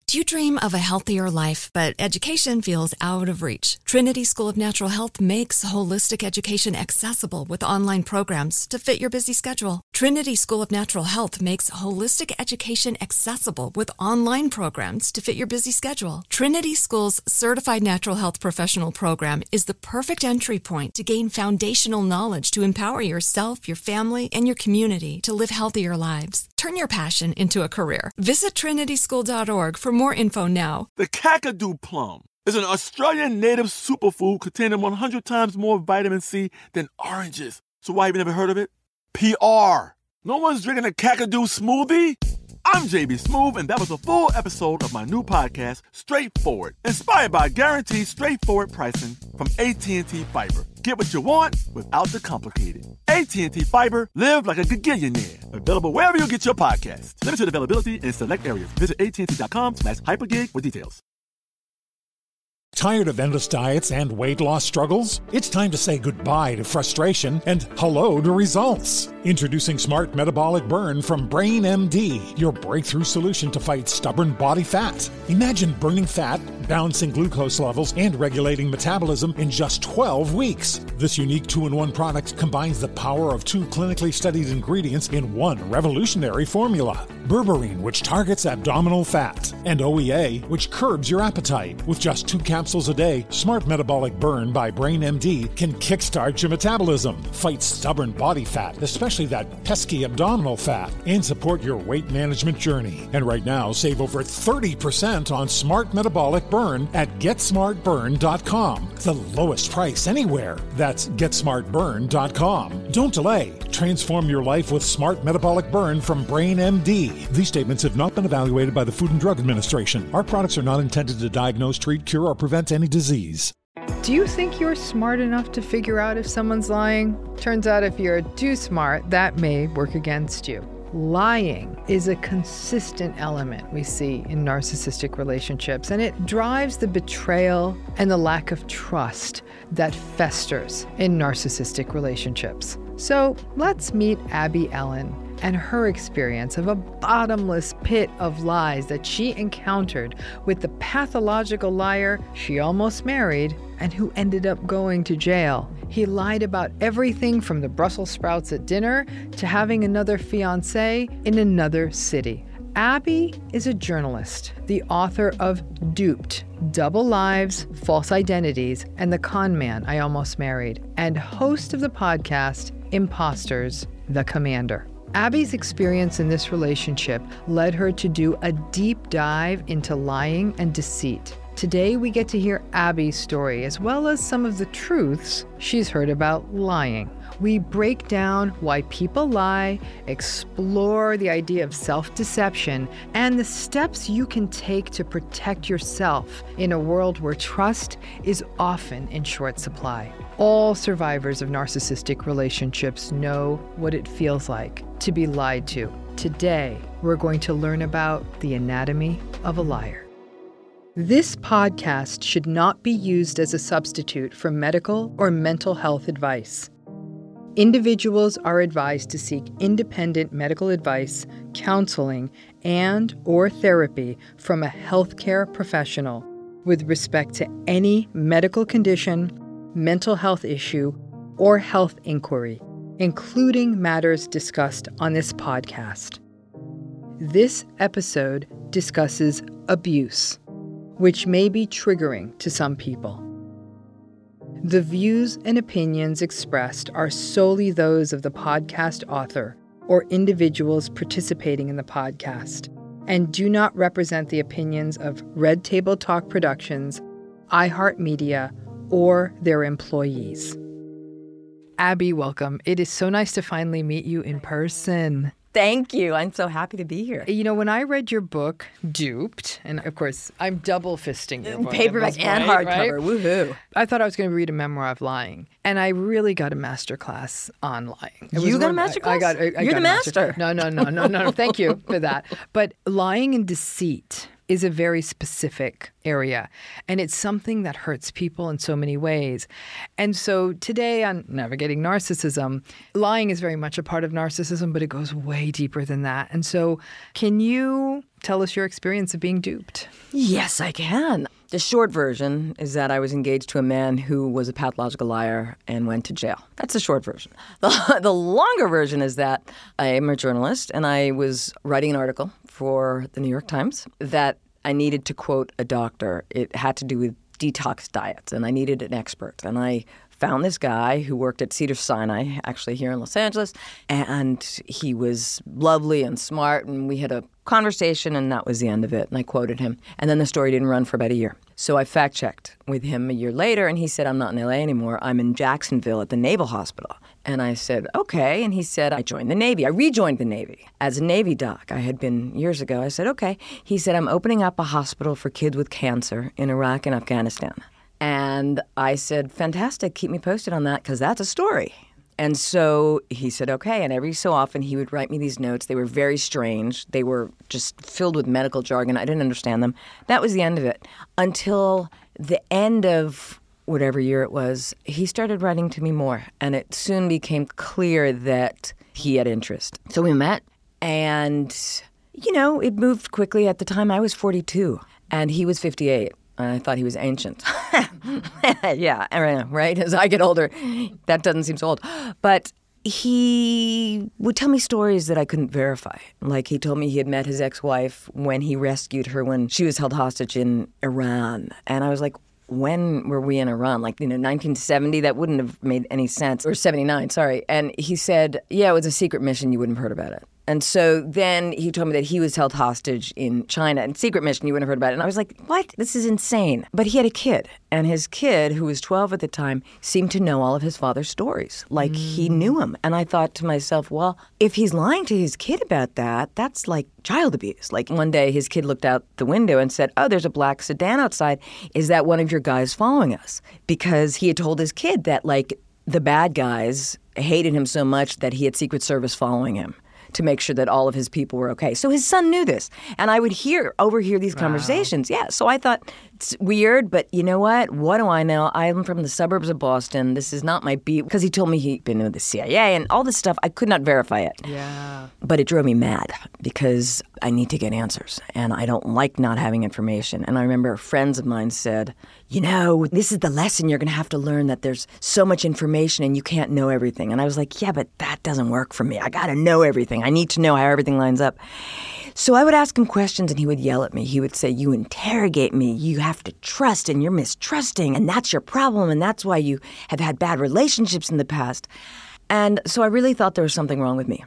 Do you dream of a healthier life, but education feels out of reach? Trinity School of Natural Health makes holistic education accessible with online programs to fit your busy schedule. Trinity School of Natural Health makes holistic education accessible with online programs to fit your busy schedule. Trinity School's Certified Natural Health Professional Program is the perfect entry point to gain foundational knowledge to empower yourself, your family, and your community to live healthier lives. Turn your passion into a career. Visit trinityschool.org for more info now. The Kakadu plum is an Australian native superfood containing 100 times more vitamin C than oranges. So why have you never heard of it? PR. No one's drinking a Kakadu smoothie? I'm JB Smoove, and that was a full episode of my new podcast, Straightforward, inspired by guaranteed straightforward pricing from AT&T Fiber. Get what you want without the complicated. AT&T Fiber, live like a gigillionaire. Available wherever you get your podcasts. Limited availability in select areas. Visit AT&T.com/hypergig for details. Tired of endless diets and weight loss struggles? It's time to say goodbye to frustration and hello to results. Introducing Smart Metabolic Burn from Brain MD, your breakthrough solution to fight stubborn body fat. Imagine burning fat, balancing glucose levels, and regulating metabolism in just 12 weeks. This unique 2-in-1 product combines the power of 2 clinically studied ingredients in one revolutionary formula. Berberine, which targets abdominal fat, and OEA, which curbs your appetite. With just 2 capsules a day, Smart Metabolic Burn by Brain MD can kickstart your metabolism, fight stubborn body fat, especially that pesky abdominal fat, and support your weight management journey. And right now, save over 30% on Smart Metabolic Burn at GetSmartBurn.com. The lowest price anywhere. That's GetSmartBurn.com. Don't delay. Transform your life with Smart Metabolic Burn from Brain MD. These statements have not been evaluated by the Food and Drug Administration. Our products are not intended to diagnose, treat, cure, or prevent any disease. Do you think you're smart enough to figure out if someone's lying? Turns out if you're too smart, that may work against you. Lying is a consistent element we see in narcissistic relationships, and it drives the betrayal and the lack of trust that festers in narcissistic relationships. So let's meet Abby Ellen and her experience of a bottomless pit of lies that she encountered with the pathological liar she almost married and who ended up going to jail. He lied about everything from the Brussels sprouts at dinner to having another fiancé in another city. Abby is a journalist, the author of Duped, Double Lives, False Identities, and The Con Man I Almost Married, and host of the podcast Imposters, The Commander. Abby's experience in this relationship led her to do a deep dive into lying and deceit. Today, we get to hear Abby's story, as well as some of the truths she's heard about lying. We break down why people lie, explore the idea of self-deception, and the steps you can take to protect yourself in a world where trust is often in short supply. All survivors of narcissistic relationships know what it feels like to be lied to. Today, we're going to learn about the anatomy of a liar. This podcast should not be used as a substitute for medical or mental health advice. Individuals are advised to seek independent medical advice, counseling, and/or therapy from a healthcare professional with respect to any medical condition, mental health issue, or health inquiry, including matters discussed on this podcast. This episode discusses abuse, which may be triggering to some people. The views and opinions expressed are solely those of the podcast author or individuals participating in the podcast, and do not represent the opinions of Red Table Talk Productions, iHeartMedia, or their employees. Abby, welcome. It is so nice to finally meet you in person. Thank you. I'm so happy to be here. You know, when I read your book, Duped, and of course, I'm double fisting your book. Paperback and hardcover. Woohoo. I thought I was going to read a memoir of lying. And I really got a masterclass on lying. You got a masterclass? You're the master. No. Thank you for that. But lying and deceit is a very specific area, and it's something that hurts people in so many ways. And so today on Navigating Narcissism, lying is very much a part of narcissism, but it goes way deeper than that. And so can you tell us your experience of being duped? Yes, I can. The short version is that I was engaged to a man who was a pathological liar and went to jail. That's the short version. The longer version is that I am a journalist and I was writing an article for the New York Times that I needed to quote a doctor. It had to do with detox diets, and I needed an expert. And I found this guy who worked at Cedars-Sinai, actually here in Los Angeles, and he was lovely and smart, and we had a conversation, and that was the end of it. And I quoted him. And then the story didn't run for about a year. So I fact-checked with him a year later, and he said, I'm not in L.A. anymore. I'm in Jacksonville at the Naval Hospital. And I said, okay. And he said, I joined the Navy. I rejoined the Navy as a Navy doc. I had been years ago. I said, okay. He said, I'm opening up a hospital for kids with cancer in Iraq and Afghanistan. And I said, fantastic, keep me posted on that, because that's a story. And so he said, okay. And every so often he would write me these notes. They were very strange. They were just filled with medical jargon. I didn't understand them. That was the end of it. Until the end of whatever year it was, he started writing to me more. And it soon became clear that he had interest. So we met, and, you know, it moved quickly. At the time, I was 42, and he was 58. I thought he was ancient. Yeah, right? As I get older, that doesn't seem so old. But he would tell me stories that I couldn't verify. Like, he told me he had met his ex-wife when he rescued her when she was held hostage in Iran. And I was like, when were we in Iran? Like, 1970? That wouldn't have made any sense. Or 79, sorry. And he said, yeah, it was a secret mission. You wouldn't have heard about it. And so then he told me that he was held hostage in China. And secret mission, you wouldn't have heard about it. And I was like, what? This is insane. But he had a kid. And his kid, who was 12 at the time, seemed to know all of his father's stories. Like, he knew him. And I thought to myself, well, if he's lying to his kid about that, that's like child abuse. Like, one day his kid looked out the window and said, oh, there's a black sedan outside. Is that one of your guys following us? Because he had told his kid that, like, the bad guys hated him so much that he had Secret Service following him to make sure that all of his people were okay. So his son knew this. And I would overhear these conversations. Yeah. So I thought, it's weird, but you know what? What do I know? I'm from the suburbs of Boston. This is not my beat. Because he told me he'd been with the CIA and all this stuff. I could not verify it. Yeah. But it drove me mad because I need to get answers. And I don't like not having information. And I remember friends of mine said, this is the lesson you're going to have to learn, that there's so much information and you can't know everything. And I was like, yeah, but that doesn't work for me. I got to know everything. I need to know how everything lines up. So I would ask him questions and he would yell at me. He would say, you interrogate me. You have to trust and you're mistrusting. And that's your problem. And that's why you have had bad relationships in the past. And so I really thought there was something wrong with me.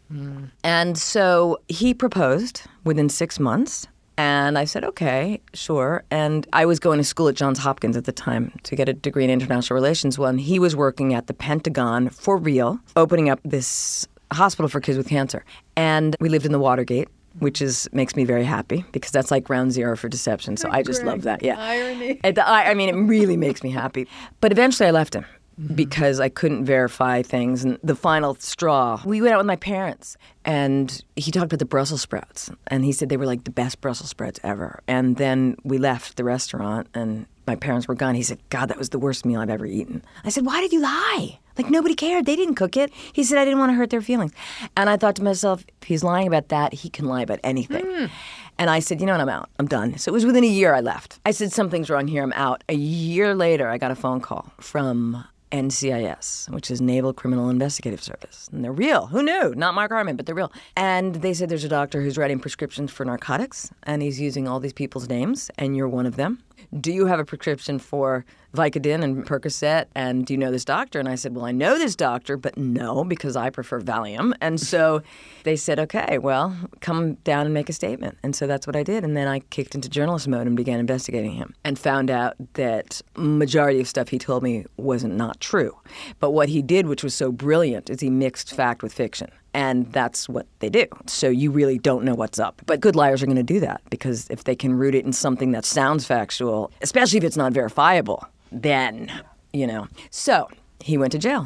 And so he proposed within 6 months. And I said, okay, sure. And I was going to school at Johns Hopkins at the time to get a degree in international relations. Well, and he was working at the Pentagon for real, opening up this hospital for kids with cancer. And we lived in the Watergate, which makes me very happy because that's like ground zero for deception. So I just love that. Yeah. Irony. I mean, it really makes me happy. But eventually I left him. Because I couldn't verify things. And the final straw, we went out with my parents, and he talked about the Brussels sprouts. And he said they were like the best Brussels sprouts ever. And then we left the restaurant, and my parents were gone. He said, God, that was the worst meal I've ever eaten. I said, why did you lie? Like, nobody cared. They didn't cook it. He said, I didn't want to hurt their feelings. And I thought to myself, if he's lying about that, he can lie about anything. And I said, what, I'm out. I'm done. So it was within a year I left. I said, something's wrong here. I'm out. A year later, I got a phone call from NCIS, which is Naval Criminal Investigative Service. And they're real. Who knew? Not Mark Harmon, but they're real. And they said there's a doctor who's writing prescriptions for narcotics, and he's using all these people's names, and you're one of them. Do you have a prescription for Vicodin and Percocet, and do you know this doctor? And I said, well, I know this doctor, but no, because I prefer Valium. And so they said, okay, well, come down and make a statement. And so that's what I did. And then I kicked into journalist mode and began investigating him and found out that majority of stuff he told me wasn't not true. But what he did, which was so brilliant, is he mixed fact with fiction. And that's what they do. So you really don't know what's up. But good liars are going to do that because if they can root it in something that sounds factual, especially if it's not verifiable, then, So he went to jail.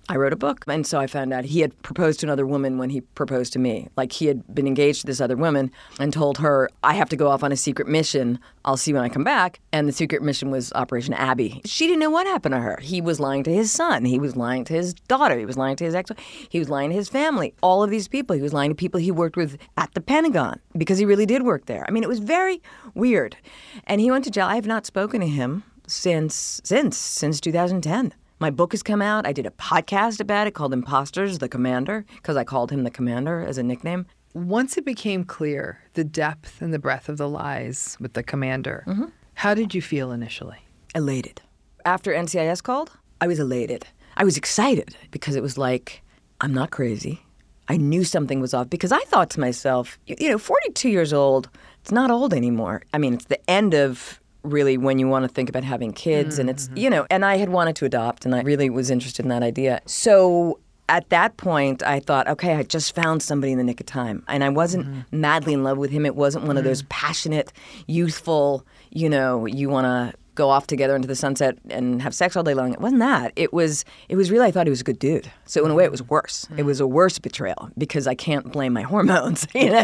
I wrote a book. And so I found out he had proposed to another woman when he proposed to me. Like he had been engaged to this other woman and told her, I have to go off on a secret mission. I'll see you when I come back. And the secret mission was Operation Abby. She didn't know what happened to her. He was lying to his son. He was lying to his daughter. He was lying to his ex. He was lying to his family. All of these people. He was lying to people he worked with at the Pentagon because he really did work there. I mean, it was very weird. And he went to jail. I have not spoken to him since 2010. My book has come out. I did a podcast about it called Imposters, the Commander, because I called him the Commander as a nickname. Once it became clear the depth and the breadth of the lies with the Commander, how did you feel initially? Elated. After NCIS called, I was elated. I was excited because it was like, I'm not crazy. I knew something was off because I thought to myself, 42 years old, it's not old anymore. I mean, it's the end of really when you want to think about having kids and it's, and I had wanted to adopt and I really was interested in that idea. So at that point, I thought, okay, I just found somebody in the nick of time. And I wasn't madly in love with him. It wasn't one of those passionate, youthful, you want to go off together into the sunset and have sex all day long. It wasn't that. It was really, I thought he was a good dude. So in a way, it was worse. It was a worse betrayal because I can't blame my hormones,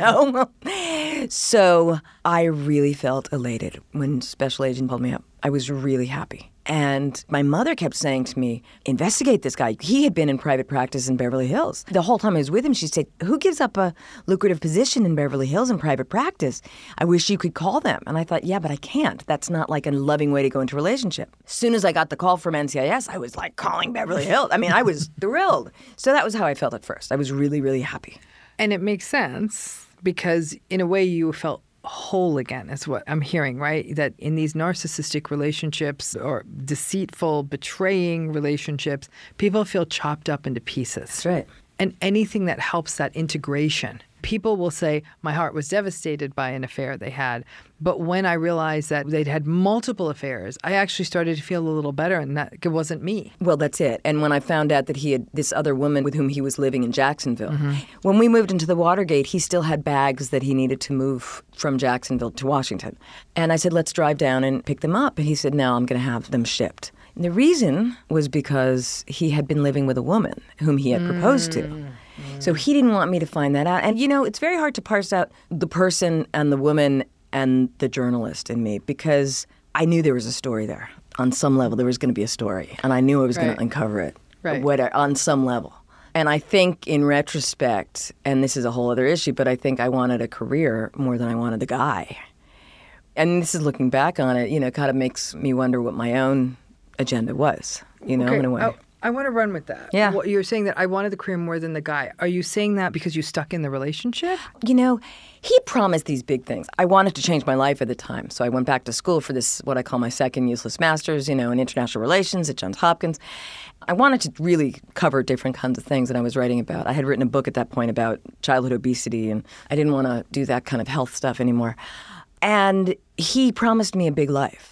So I really felt elated when Special Agent called me up. I was really happy. And my mother kept saying to me, investigate this guy. He had been in private practice in Beverly Hills. The whole time I was with him, she said, who gives up a lucrative position in Beverly Hills in private practice? I wish you could call them. And I thought, yeah, but I can't. That's not like a loving way to go into a relationship. As soon as I got the call from NCIS, I was like calling Beverly Hills. I mean, I was thrilled. So that was how I felt at first. I was really, really happy. And it makes sense because in a way you felt whole again is what I'm hearing, right? That in these narcissistic relationships or deceitful, betraying relationships, people feel chopped up into pieces. That's right. And anything that helps that integration. People will say, my heart was devastated by an affair they had. But when I realized that they'd had multiple affairs, I actually started to feel a little better and that it wasn't me. Well, that's it. And when I found out that he had this other woman with whom he was living in Jacksonville, when we moved into the Watergate, he still had bags that he needed to move from Jacksonville to Washington. And I said, let's drive down and pick them up. And he said, no, I'm going to have them shipped. And the reason was because he had been living with a woman whom he had proposed to. So he didn't want me to find that out. And, it's very hard to parse out the person and the woman and the journalist in me because I knew there was a story there. On some level, there was going to be a story. And I knew I was going to uncover it on some level. And I think in retrospect, and this is a whole other issue, but I think I wanted a career more than I wanted the guy. And this is looking back on it, kind of makes me wonder what my own agenda was, in a way. I want to run with that. Yeah. You're saying that I wanted the career more than the guy. Are you saying that because you stuck in the relationship? He promised these big things. I wanted to change my life at the time. So I went back to school for this, what I call my second useless master's, in international relations at Johns Hopkins. I wanted to really cover different kinds of things that I was writing about. I had written a book at that point about childhood obesity, and I didn't want to do that kind of health stuff anymore. And he promised me a big life.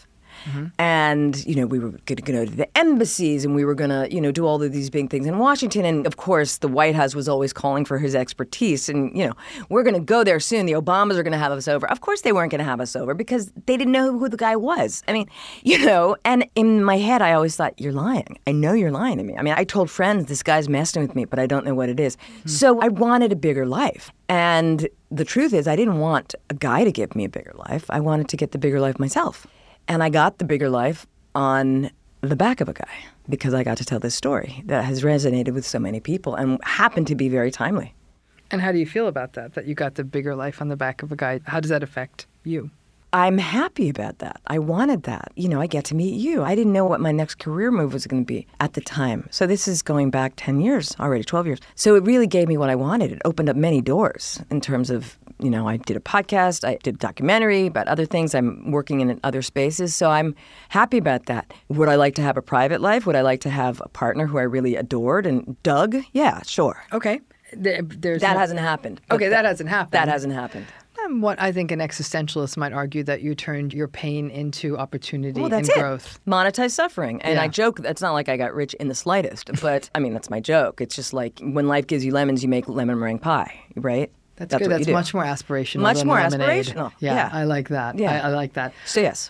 And, we were going to go to the embassies and we were going to, do all of these big things in Washington. And, of course, the White House was always calling for his expertise. And, we're going to go there soon. The Obamas are going to have us over. Of course they weren't going to have us over because they didn't know who the guy was. I mean, and in my head I always thought, you're lying. I know you're lying to me. I mean, I told friends, this guy's messing with me, but I don't know what it is. So I wanted a bigger life. And the truth is I didn't want a guy to give me a bigger life. I wanted to get the bigger life myself. And I got the bigger life on the back of a guy because I got to tell this story that has resonated with so many people and happened to be very timely. And how do you feel about that you got the bigger life on the back of a guy? How does that affect you? I'm happy about that. I wanted that. I get to meet you. I didn't know what my next career move was going to be at the time. So this is going back 10 years already, 12 years. So it really gave me what I wanted. It opened up many doors in terms of, I did a podcast, I did a documentary about other things. I'm working in other spaces. So I'm happy about that. Would I like to have a private life? Would I like to have a partner who I really adored and dug? Yeah, sure. Okay. That hasn't happened. Okay, that hasn't happened. That hasn't happened. What I think an existentialist might argue that you turned your pain into opportunity and growth. Monetize suffering. And I joke, it's not like I got rich in the slightest, but that's my joke. It's just like when life gives you lemons, you make lemon meringue pie, right? That's good. That's much more aspirational. Much than more lemonade. aspirational. Yeah, I like that. Yeah. I like that. So yes.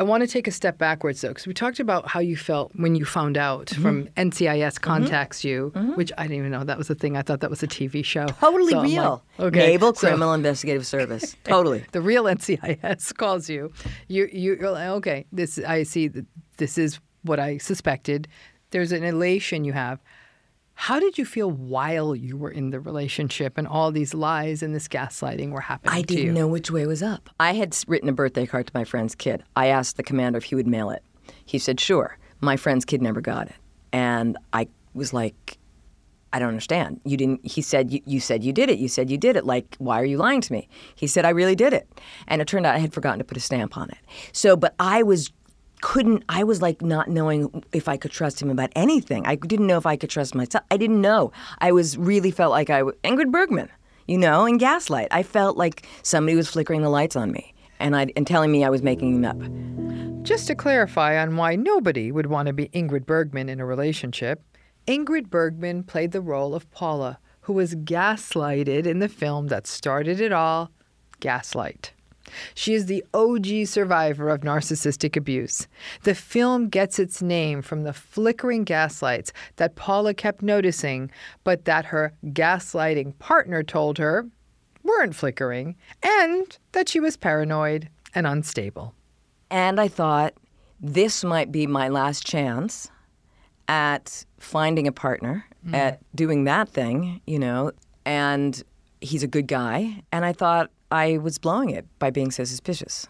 I want to take a step backwards, though, because we talked about how you felt when you found out from NCIS contacts you, which I didn't even know that was a thing. I thought that was a TV show. Totally So I'm real. like, okay. Naval So Criminal Investigative Service. Totally. the real NCIS calls you. You're like, okay, I see that this is what I suspected. There's an elation you have. How did you feel while you were in the relationship and all these lies and this gaslighting were happening I to you? didn't know which way was up. I had written a birthday card to my friend's kid. I asked the commander if he would mail it. He said, sure. My friend's kid never got it. And I was like, I don't understand. You didn't. He said, you said you did it. You said you did it. Like, why are you lying to me? He said, I really did it. And it turned out I had forgotten to put a stamp on it. So, but I was like not knowing if I could trust him about anything. I didn't know if I could trust myself. I didn't know. I really felt like Ingrid Bergman, in Gaslight. I felt like somebody was flickering the lights on me and telling me I was making them up. Just to clarify on why nobody would want to be Ingrid Bergman in a relationship, Ingrid Bergman played the role of Paula, who was gaslighted in the film that started it all, Gaslight. She is the OG survivor of narcissistic abuse. The film gets its name from the flickering gaslights that Paula kept noticing, but that her gaslighting partner told her weren't flickering, and that she was paranoid and unstable. And I thought, this might be my last chance at finding a partner, at doing that thing, and he's a good guy. And I thought I was blowing it by being so suspicious.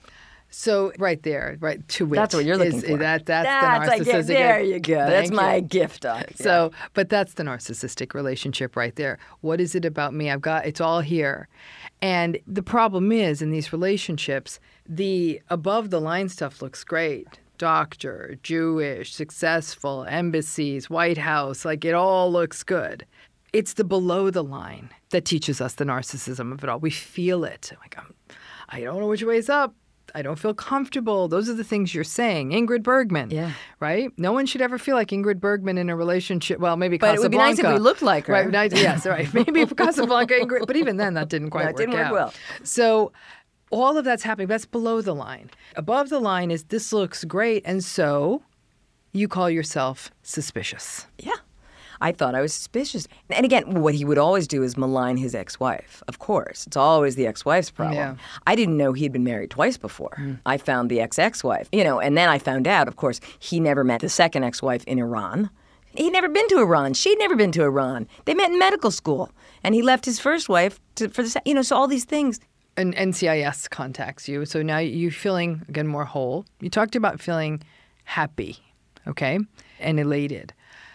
So right there, right to which that's what you're looking for. That's the narcissistic. There you go. That's Thank my you. gift. So, but that's the narcissistic relationship right there. What is it about me? It's all here. And the problem is in these relationships, the above the line stuff looks great. Doctor, Jewish, successful, embassies, White House, like it all looks good. It's the below the line that teaches us the narcissism of it all. We feel it. Like, I don't know which way is up. I don't feel comfortable. Those are the things you're saying. Ingrid Bergman. Yeah. Right? No one should ever feel like Ingrid Bergman in a relationship. Well, maybe But Casablanca. it would be nice if we looked like her. Right. Yes, right. Maybe Casablanca, Ingrid. But even then, that didn't quite it didn't work work out. well. So all of that's happening. That's below the line. Above the line is this looks great. And so you call yourself suspicious. Yeah. I thought I was suspicious. And again, what he would always do is malign his ex-wife. Of course. It's always the ex-wife's problem. Yeah. I didn't know he'd been married twice before. I found the ex-wife. And then I found out, of course, he never met the second ex-wife in Iran. He'd never been to Iran. She'd never been to Iran. They met in medical school. And he left his first wife for the so all these things. And NCIS contacts you. So now you're feeling, again, more whole. You talked about feeling happy, okay, and elated.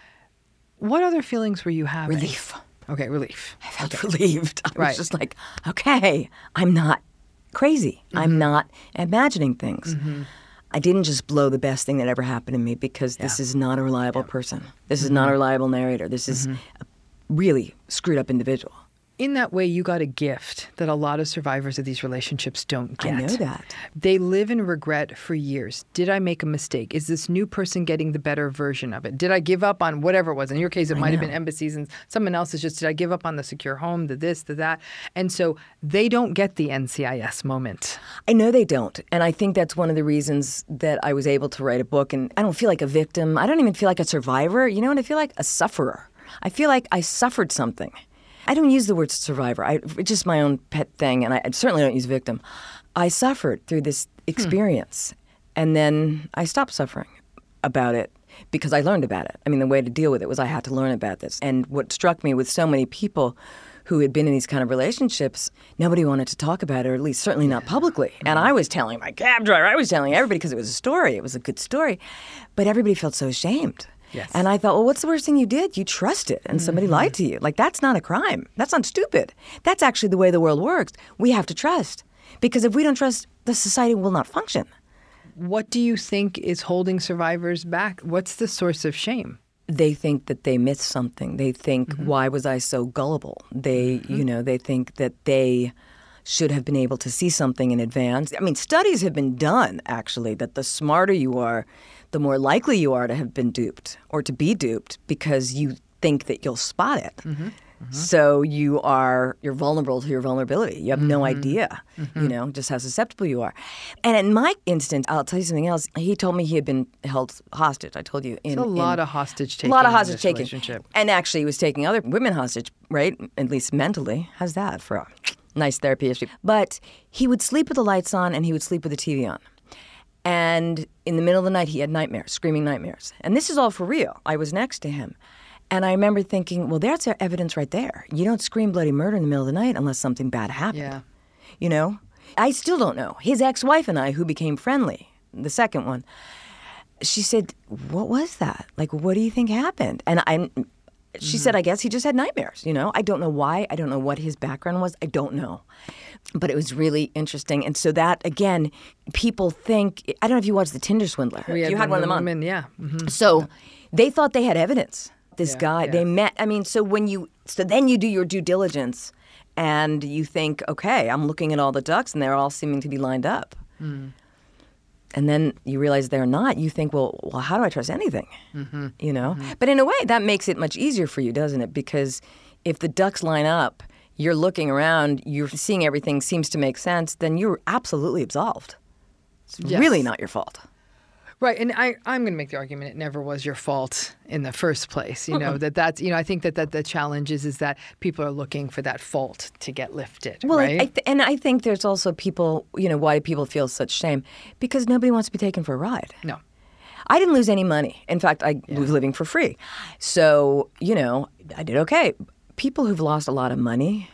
What other feelings were you having? Relief. Okay, relief. I felt relieved. I was Right. just like, okay, I'm not crazy. I'm not imagining things. I didn't just blow the best thing that ever happened to me because this is not a reliable person. This is not a reliable narrator. This is a really screwed up individual. In that way, you got a gift that a lot of survivors of these relationships don't get. I know that. They live in regret for years. Did I make a mistake? Is this new person getting the better version of it? Did I give up on whatever it was? In your case, it might have been embassies, and someone else is just, did I give up on the secure home, the this, the that? And so they don't get the NCIS moment. I know they don't. And I think that's one of the reasons that I was able to write a book. And I don't feel like a victim. I don't even feel like a survivor. You know what? I feel like a sufferer. I feel like I suffered something. I don't use the word survivor. It's just my own pet thing, and I certainly don't use victim. I suffered through this experience, and then I stopped suffering about it because I learned about it. I mean, the way to deal with it was I had to learn about this. And what struck me with so many people who had been in these kind of relationships, nobody wanted to talk about it, or at least certainly not publicly. And I was telling my cab driver, I was telling everybody because it was a story. It was a good story. But everybody felt so ashamed. Yes. And I thought, well, what's the worst thing you did? You trusted, and somebody lied to you. Like, that's not a crime. That's not stupid. That's actually the way the world works. We have to trust. Because if we don't trust, the society will not function. What do you think is holding survivors back? What's the source of shame? They think that they missed something. They think, why was I so gullible? They, they think that they should have been able to see something in advance. I mean, studies have been done, actually, that the smarter you are, the more likely you are to have been duped or to be duped because you think that you'll spot it. So you're vulnerable to your vulnerability. You have no idea, just how susceptible you are. And in my instance, I'll tell you something else. He told me he had been held hostage. I told you. A lot of hostage taking. A lot of in hostage this taking. Relationship. And actually, he was taking other women hostage, right? At least mentally. How's that for a nice therapy issue? But he would sleep with the lights on and he would sleep with the TV on. And in the middle of the night, he had nightmares, screaming nightmares. And this is all for real. I was next to him. And I remember thinking, well, there's evidence right there. You don't scream bloody murder in the middle of the night unless something bad happened. Yeah. I still don't know. His ex-wife and I, who became friendly, the second one, she said, what was that? Like, what do you think happened? And she said, I guess he just had nightmares, I don't know why. I don't know what his background was. I don't know. But it was really interesting. And so that, again, people think, I don't know if you watched The Tinder Swindler. You had one of them on. Yeah. So they thought they had evidence. This guy, they met. So then you do your due diligence and you think, okay, I'm looking at all the ducks and they're all seeming to be lined up. And then you realize they're not. You think, well, how do I trust anything? But in a way, that makes it much easier for you, doesn't it? Because if the ducks line up, you're looking around, you're seeing everything seems to make sense, then you're absolutely absolved. It's really not your fault. Right, and I'm going to make the argument it never was your fault in the first place. That's I think that the challenge is that people are looking for that fault to get lifted. Well, right? I think there's also people, why people feel such shame because nobody wants to be taken for a ride. No, I didn't lose any money. In fact, I was living for free, so I did okay. People who've lost a lot of money,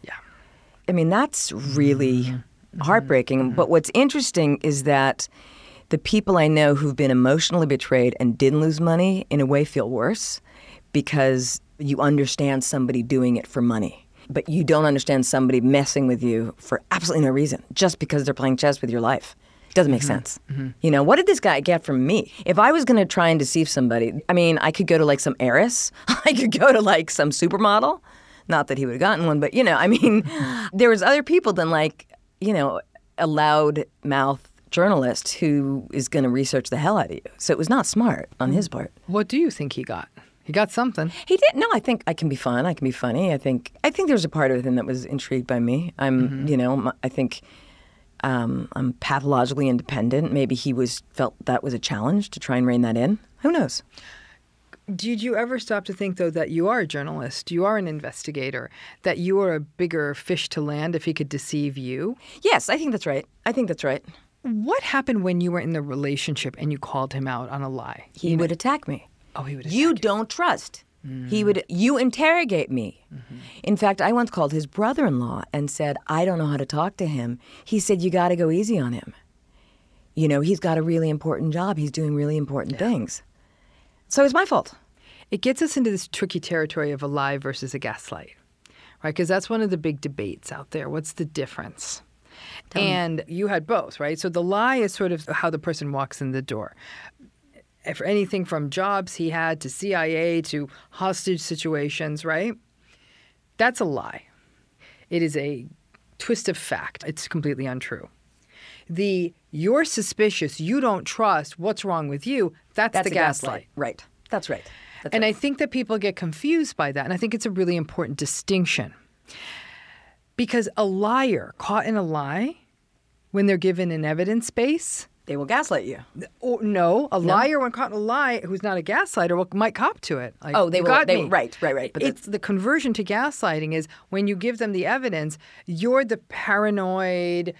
that's really heartbreaking. But what's interesting is that the people I know who've been emotionally betrayed and didn't lose money, in a way, feel worse because you understand somebody doing it for money. But you don't understand somebody messing with you for absolutely no reason, just because they're playing chess with your life. It doesn't make sense. What did this guy get from me? If I was going to try and deceive somebody, I could go to some heiress. I could go to some supermodel. Not that he would have gotten one, but, there was other people than a loud mouth journalist who is going to research the hell out of you. So it was not smart on his part. What do you think he got? He got something. He did. No, I think I can be fun. I can be funny. I think there's a part of him that was intrigued by me. I think I'm pathologically independent. Maybe he felt that was a challenge to try and rein that in. Who knows? Did you ever stop to think, though, that you are a journalist, you are an investigator, that you are a bigger fish to land if he could deceive you? Yes, I think that's right. What happened when you were in the relationship and you called him out on a lie? He would attack me. Oh, he would attack you. Don't trust. You interrogate me. In fact, I once called his brother-in-law and said, I don't know how to talk to him. He said, you got to go easy on him. He's got a really important job. He's doing really important things. So it's my fault. It gets us into this tricky territory of a lie versus a gaslight, right? Because that's one of the big debates out there. What's the difference? And you had both, right? So the lie is sort of how the person walks in the door. For anything from jobs he had to CIA to hostage situations, right? That's a lie. It is a twist of fact. It's completely untrue. You're suspicious, you don't trust, what's wrong with you, that's the gaslight. Right. That's right. I think that people get confused by that. And I think it's a really important distinction. Because a liar caught in a lie, when they're given an evidence base, they will gaslight you. No, liar when caught in a lie who's not a gaslighter might cop to it. They will. Right. But it's the conversion to gaslighting is when you give them the evidence, you're the paranoid,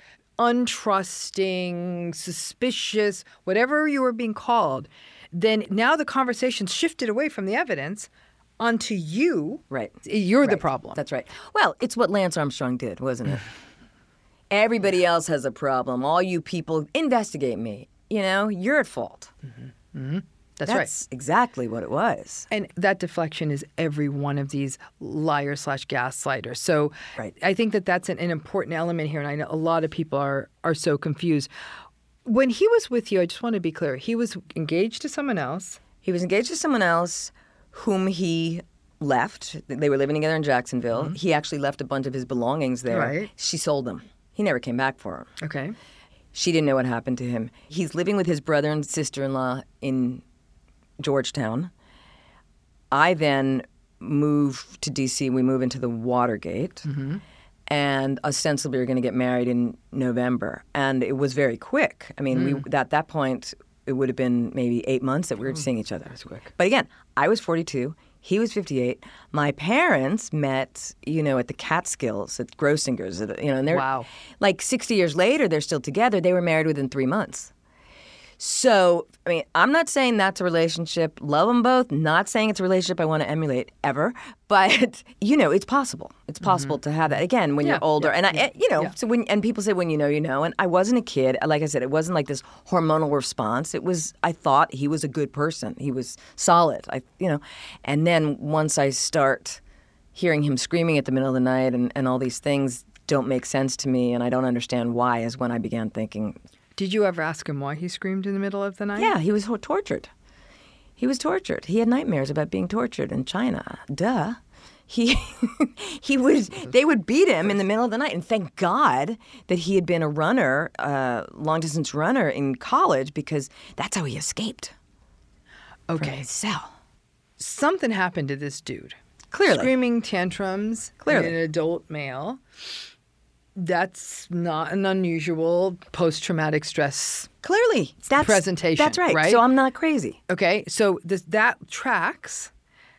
untrusting, suspicious, whatever you were being called. Then now the conversation's shifted away from the evidence onto you. Right. You're the problem. That's right. Well, it's what Lance Armstrong did, wasn't it? Everybody else has a problem. All you people, investigate me. You're at fault. That's right. Exactly what it was. And that deflection is every one of these liar/gaslighters. So I think that that's an important element here. And I know a lot of people are so confused. When he was with you, I just want to be clear, he was engaged to someone else. He was engaged to someone else whom he left. They were living together in Jacksonville. He actually left a bunch of his belongings there. Right. She sold them. He never came back for them. Okay. She didn't know what happened to him. He's living with his brother and sister-in-law in Georgetown. I then move to D.C., we move into the Watergate. And ostensibly we were going to get married in November. And it was very quick. I mean, we at that point, it would have been maybe 8 months that we were seeing each other. That's quick. But again, I was 42. He was 58. My parents met, at the Catskills at Grossinger's, and they're like 60 years later, they're still together. They were married within 3 months. So, I mean, I'm not saying that's a relationship. Love them both. Not saying it's a relationship I want to emulate ever. But, it's possible. It's possible to have that. Again, when you're older. So and people say when you know, you know. And I wasn't a kid. Like I said, it wasn't like this hormonal response. It was, I thought he was a good person. He was solid, And then once I start hearing him screaming at the middle of the night and all these things don't make sense to me and I don't understand why is when I began thinking. Did you ever ask him why he screamed in the middle of the night? Yeah, he was tortured. He was tortured. He had nightmares about being tortured in China. Duh. They would beat him in the middle of the night. And thank God that he had been a runner, long-distance runner in college because that's how he escaped. Okay. From his cell. Something happened to this dude. Clearly. Screaming tantrums. Clearly. In an adult male. That's not an unusual post-traumatic stress presentation. That's right. So I'm not crazy. Okay, so that tracks,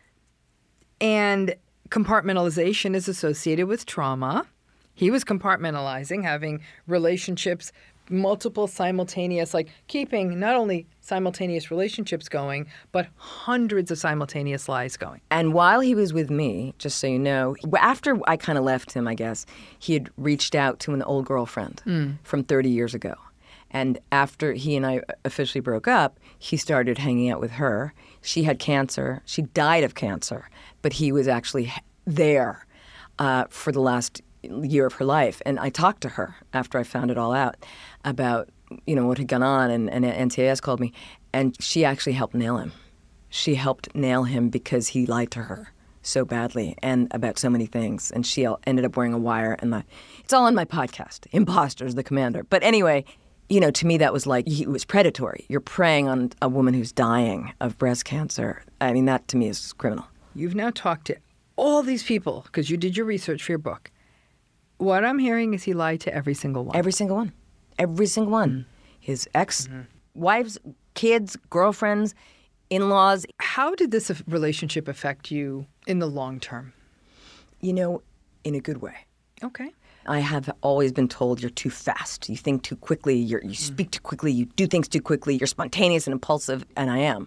and compartmentalization is associated with trauma. He was compartmentalizing, having relationships, multiple simultaneous, like keeping not only simultaneous relationships going, but hundreds of simultaneous lies going. And while he was with me, just so you know, after I kind of left him, I guess, he had reached out to an old girlfriend from 30 years ago. And after he and I officially broke up, he started hanging out with her. She had cancer. She died of cancer, but he was actually there for the last year of her life. And I talked to her after I found it all out about, what had gone on. And NCIS called me. And she actually helped nail him. She helped nail him because he lied to her so badly and about so many things. And she ended up wearing a wire. And it's all on my podcast, Imposters, the Commander. But anyway, to me that was like, it was predatory. You're preying on a woman who's dying of breast cancer. I mean, that to me is criminal. You've now talked to all these people because you did your research for your book. What I'm hearing is he lied to every single one. Every single one. Every single one. His ex-wives, kids, girlfriends, in-laws. How did this relationship affect you in the long term? In a good way. Okay. I have always been told you're too fast. You think too quickly. You speak too quickly. You do things too quickly. You're spontaneous and impulsive, and I am.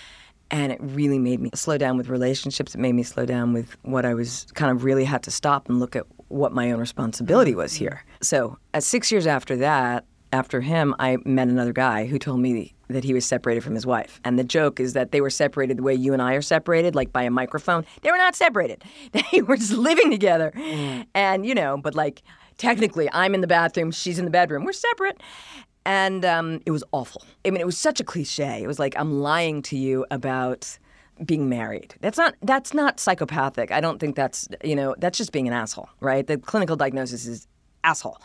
And it really made me slow down with relationships. It made me slow down with what I was kind of really had to stop and look at what my own responsibility was here. So 6 years after that, after him, I met another guy who told me that he was separated from his wife. And the joke is that they were separated the way you and I are separated, like by a microphone. They were not separated. They were just living together. And, but like technically I'm in the bathroom, she's in the bedroom. We're separate. And it was awful. I mean, it was such a cliche. It was like, I'm lying to you about being married. That's not psychopathic. I don't think that's just being an asshole, right? The clinical diagnosis is asshole.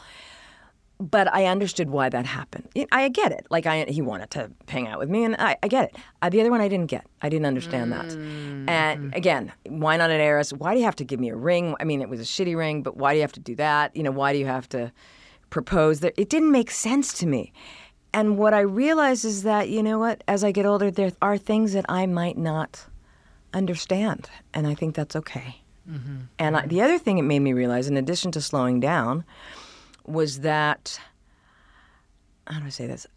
But I understood why that happened. I get it. Like, he wanted to hang out with me, and I get it. The other one I didn't get. I didn't understand that. And again, why not an heiress? Why do you have to give me a ring? I mean, it was a shitty ring, but why do you have to do that? Why do you have to propose? It didn't make sense to me. And what I realized is that, as I get older, there are things that I might not understand, and I think that's okay. And the other thing it made me realize, in addition to slowing down, was that, how do I say this?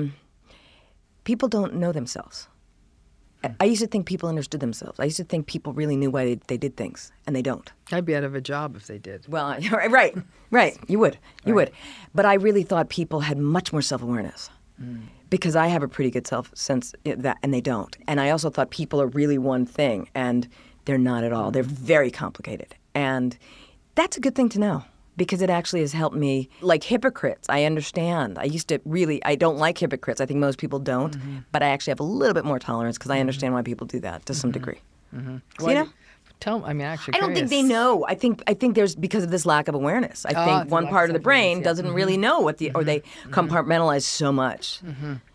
People don't know themselves. I used to think people understood themselves. I used to think people really knew why they did things, and they don't. I'd be out of a job if they did. Well, right. You would. But I really thought people had much more self-awareness because I have a pretty good self-sense, and they don't. And I also thought people are really one thing, and they're not at all. They're very complicated. And that's a good thing to know, because it actually has helped me. Like hypocrites, I understand. I don't like hypocrites. I think most people don't. But I actually have a little bit more tolerance because I understand why people do that to some degree. So, actually, I don't think they know. I think there's, because of this lack of awareness. I think one part of the brain doesn't really know or they compartmentalize so much.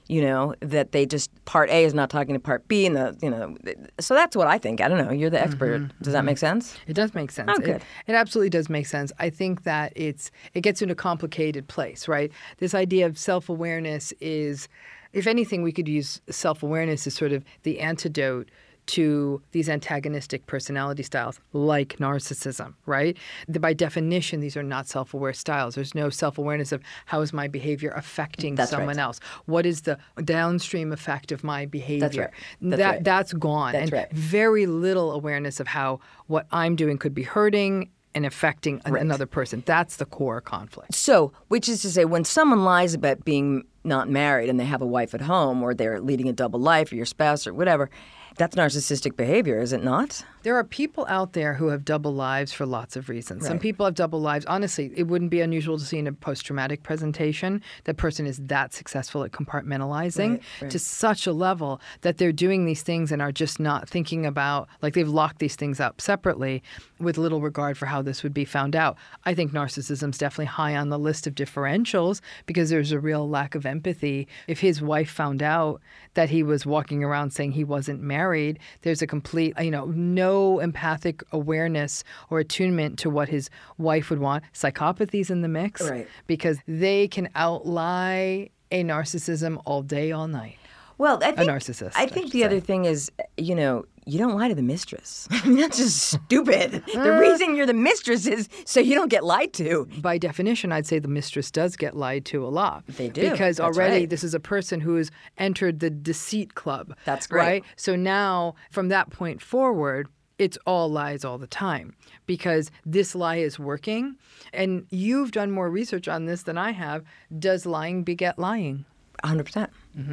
that they just part A is not talking to part B, and so that's what I think. I don't know. You're the expert. Does that make sense? It does make sense. Oh, good. It absolutely does make sense. I think that it gets into a complicated place, right? This idea of self-awareness is, if anything, we could use self-awareness as sort of the antidote to these antagonistic personality styles like narcissism, right? By definition, these are not self-aware styles. There's no self-awareness of how is my behavior affecting someone else? What is the downstream effect of my behavior? That's gone. That's very little awareness of how what I'm doing could be hurting and affecting another person. That's the core conflict. So, which is to say, when someone lies about being not married and they have a wife at home, or they're leading a double life, or your spouse or whatever, that's narcissistic behavior, is it not? There are people out there who have double lives for lots of reasons. Some people have double lives. Honestly, it wouldn't be unusual to see in a post-traumatic presentation that person is that successful at compartmentalizing to such a level that they're doing these things and are just not thinking about, like they've locked these things up separately with little regard for how this would be found out. I think narcissism's definitely high on the list of differentials because there's a real lack of empathy. If his wife found out that he was walking around saying he wasn't married, there's a complete, no empathic awareness or attunement to what his wife would want. Psychopathy's in the mix because they can outlie a narcissism all day, all night. Well, I think, a narcissist. I think the other thing is, you don't lie to the mistress. I mean, that's just stupid. The reason you're the mistress is so you don't get lied to. By definition, I'd say the mistress does get lied to a lot. They do. Because already this is a person who has entered the deceit club. That's great. Right? So now, from that point forward, it's all lies all the time because this lie is working. And you've done more research on this than I have. Does lying beget lying? 100%.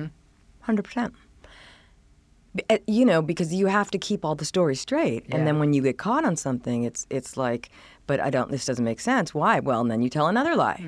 100%. Because you have to keep all the stories straight. And then when you get caught on something, it's like, but this doesn't make sense. Why? Well, and then you tell another lie,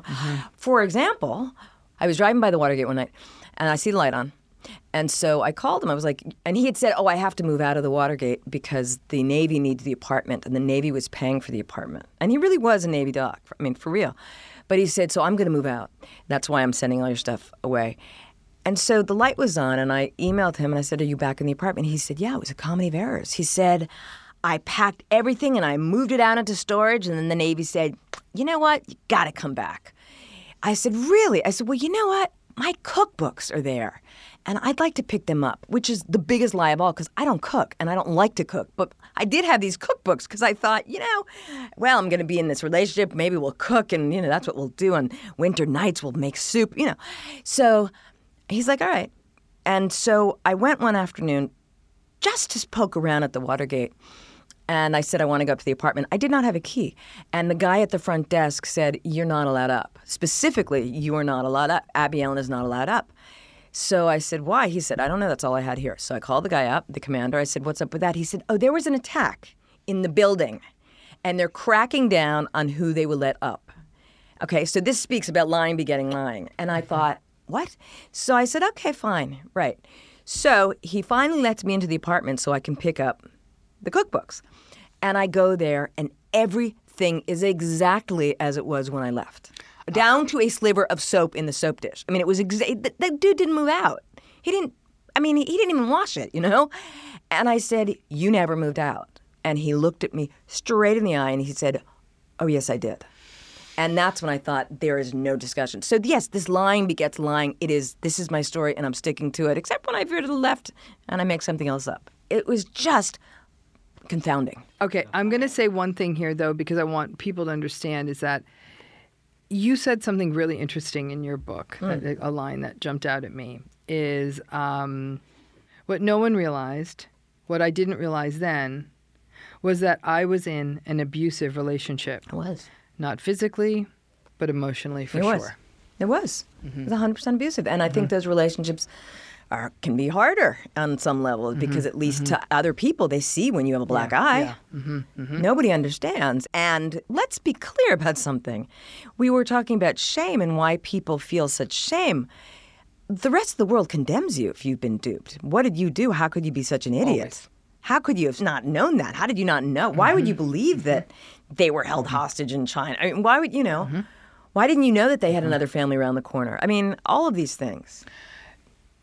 For example, I was driving by the Watergate one night, and I see the light on. And so I called him. I was like, and he had said, I have to move out of the Watergate because the Navy needs the apartment, and the Navy was paying for the apartment. And he really was a Navy doc, for real. But he said, so I'm going to move out. That's why I'm sending all your stuff away. And so the light was on, and I emailed him, and I said, are you back in the apartment? He said, yeah, it was a comedy of errors. He said, I packed everything, and I moved it out into storage, and then the Navy said, you know what? You got to come back. I said, really? I said, well, you know what? My cookbooks are there, and I'd like to pick them up, which is the biggest lie of all, because I don't cook, and I don't like to cook. But I did have these cookbooks because I thought, I'm going to be in this relationship. Maybe we'll cook, and, that's what we'll do on winter nights. We'll make soup, So he's like, all right. And so I went one afternoon just to poke around at the Watergate. And I said, I want to go up to the apartment. I did not have a key. And the guy at the front desk said, you're not allowed up. Specifically, you are not allowed up. Abby Ellen is not allowed up. So I said, why? He said, I don't know. That's all I had here. So I called the guy up, the commander. I said, what's up with that? He said, there was an attack in the building. And they're cracking down on who they will let up. Okay, so this speaks about lying begetting lying. And I thought, what? So I said, okay, fine, right. So he finally lets me into the apartment so I can pick up the cookbooks. And I go there, and everything is exactly as it was when I left, down to a sliver of soap in the soap dish. I mean, it was the dude didn't move out. He didn't even wash it, And I said, you never moved out. And he looked at me straight in the eye, and he said, oh, yes, I did. And that's when I thought there is no discussion. So yes, this lying begets lying. This is my story, and I'm sticking to it, except when I veer to the left and I make something else up. It was just confounding. Okay, I'm going to say one thing here, though, because I want people to understand is that you said something really interesting in your book, a line that jumped out at me, is what no one realized, what I didn't realize then, was that I was in an abusive relationship. I was. Not physically, but emotionally, for sure. It was. It was 100% abusive. And I think those relationships can be harder on some level because at least to other people, they see when you have a black eye. Nobody understands. And let's be clear about something. We were talking about shame and why people feel such shame. The rest of the world condemns you if you've been duped. What did you do? How could you be such an idiot? Always. How could you have not known that? How did you not know? Why would you believe that they were held hostage in China? I mean, why would why didn't you know that they had another family around the corner? I mean, all of these things.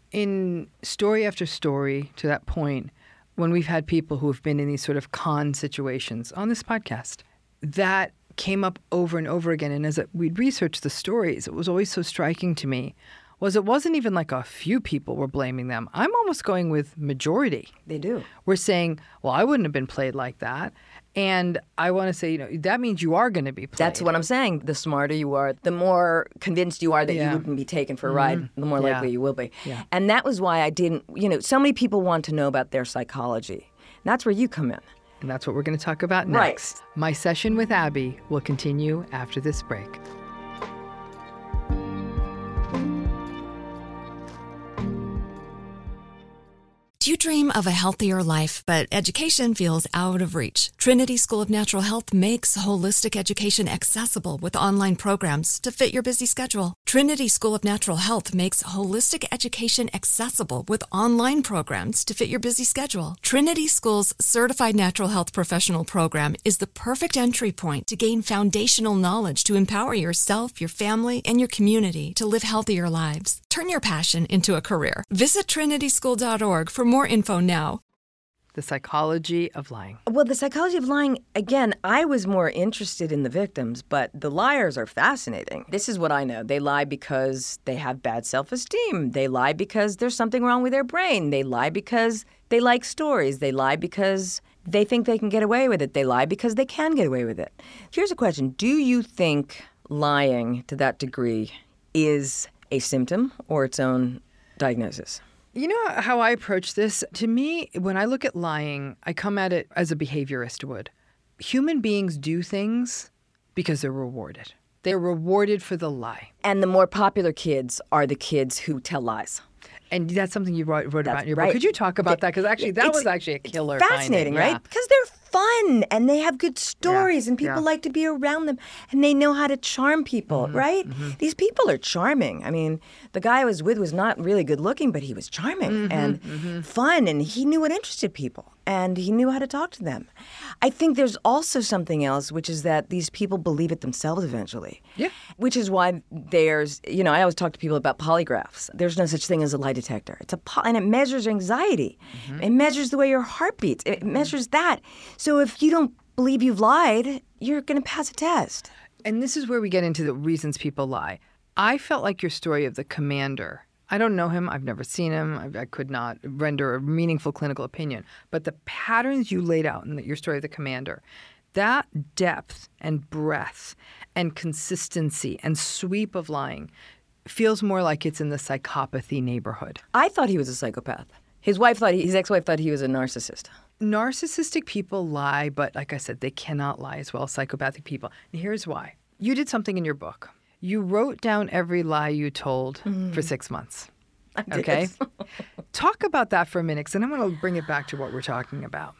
in story after story to that point, when we've had people who have been in these sort of con situations on this podcast, that came up over and over again. And as we'd researched the stories, it was always so striking to me was it wasn't even like a few people were blaming them. I'm almost going with majority. They do. We're saying, well, I wouldn't have been played like that. And I want to say, that means you are going to be played. That's what I'm saying. The smarter you are, the more convinced you are that you wouldn't be taken for a ride, the more likely you will be. Yeah. And that was why I didn't, so many people want to know about their psychology. And that's where you come in. And that's what we're going to talk about next. Right. My session with Abby will continue after this break. Do you dream of a healthier life, but education feels out of reach? Trinity School of Natural Health makes holistic education accessible with online programs to fit your busy schedule. Trinity School of Natural Health makes holistic education accessible with online programs to fit your busy schedule. Trinity School's Certified Natural Health Professional Program is the perfect entry point to gain foundational knowledge to empower yourself, your family, and your community to live healthier lives. Turn your passion into a career. Visit trinityschool.org for more info now. The psychology of lying. Well, the psychology of lying, again, I was more interested in the victims, but the liars are fascinating. This is what I know. They lie because they have bad self-esteem. They lie because there's something wrong with their brain. They lie because they like stories. They lie because they think they can get away with it. They lie because they can get away with it. Here's a question. Do you think lying to that degree is a symptom or its own diagnosis? You know how I approach this? To me, when I look at lying, I come at it as a behaviorist would. Human beings do things because they're rewarded. They're rewarded for the lie. And the more popular kids are the kids who tell lies. And that's something you wrote about in your book. right. Could you talk about that? Because actually, that was actually a killer fascinating, finding. right? Yeah. Because they're fun and they have good stories and people Yeah. like to be around them and they know how to charm people, right? These people are charming. I mean, the guy I was with was not really good looking, but he was charming and fun and he knew what interested people and he knew how to talk to them. I think there's also something else, which is that these people believe it themselves eventually. Yeah. Which is why there's, I always talk to people about polygraphs. There's no such thing as a lie detector. It's and it measures anxiety. It measures the way your heart beats. It measures that. So if you don't believe you've lied, you're going to pass a test. And this is where we get into the reasons people lie. I felt like your story of the commander. I don't know him. I've never seen him. I could not render a meaningful clinical opinion. But the patterns you laid out in your story of the commander, that depth and breadth and consistency and sweep of lying feels more like it's in the psychopathy neighborhood. I thought he was a psychopath. His ex-wife thought he was a narcissist. Narcissistic people lie, but like I said, they cannot lie as well as psychopathic people. And here's why. You did something in your book. You wrote down every lie you told for 6 months. I did. Okay? Talk about that for a minute, because then I'm going to bring it back to what we're talking about.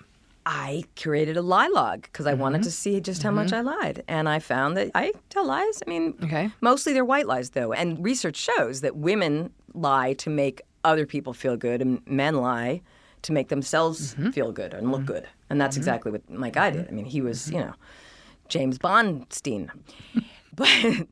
I curated a lie log because I wanted to see just how much I lied. And I found that I tell lies. I mean, mostly they're white lies, though. And research shows that women lie to make other people feel good and men lie to make themselves feel good and look good. And that's exactly what my guy did. I mean, he was, James Bondstein. But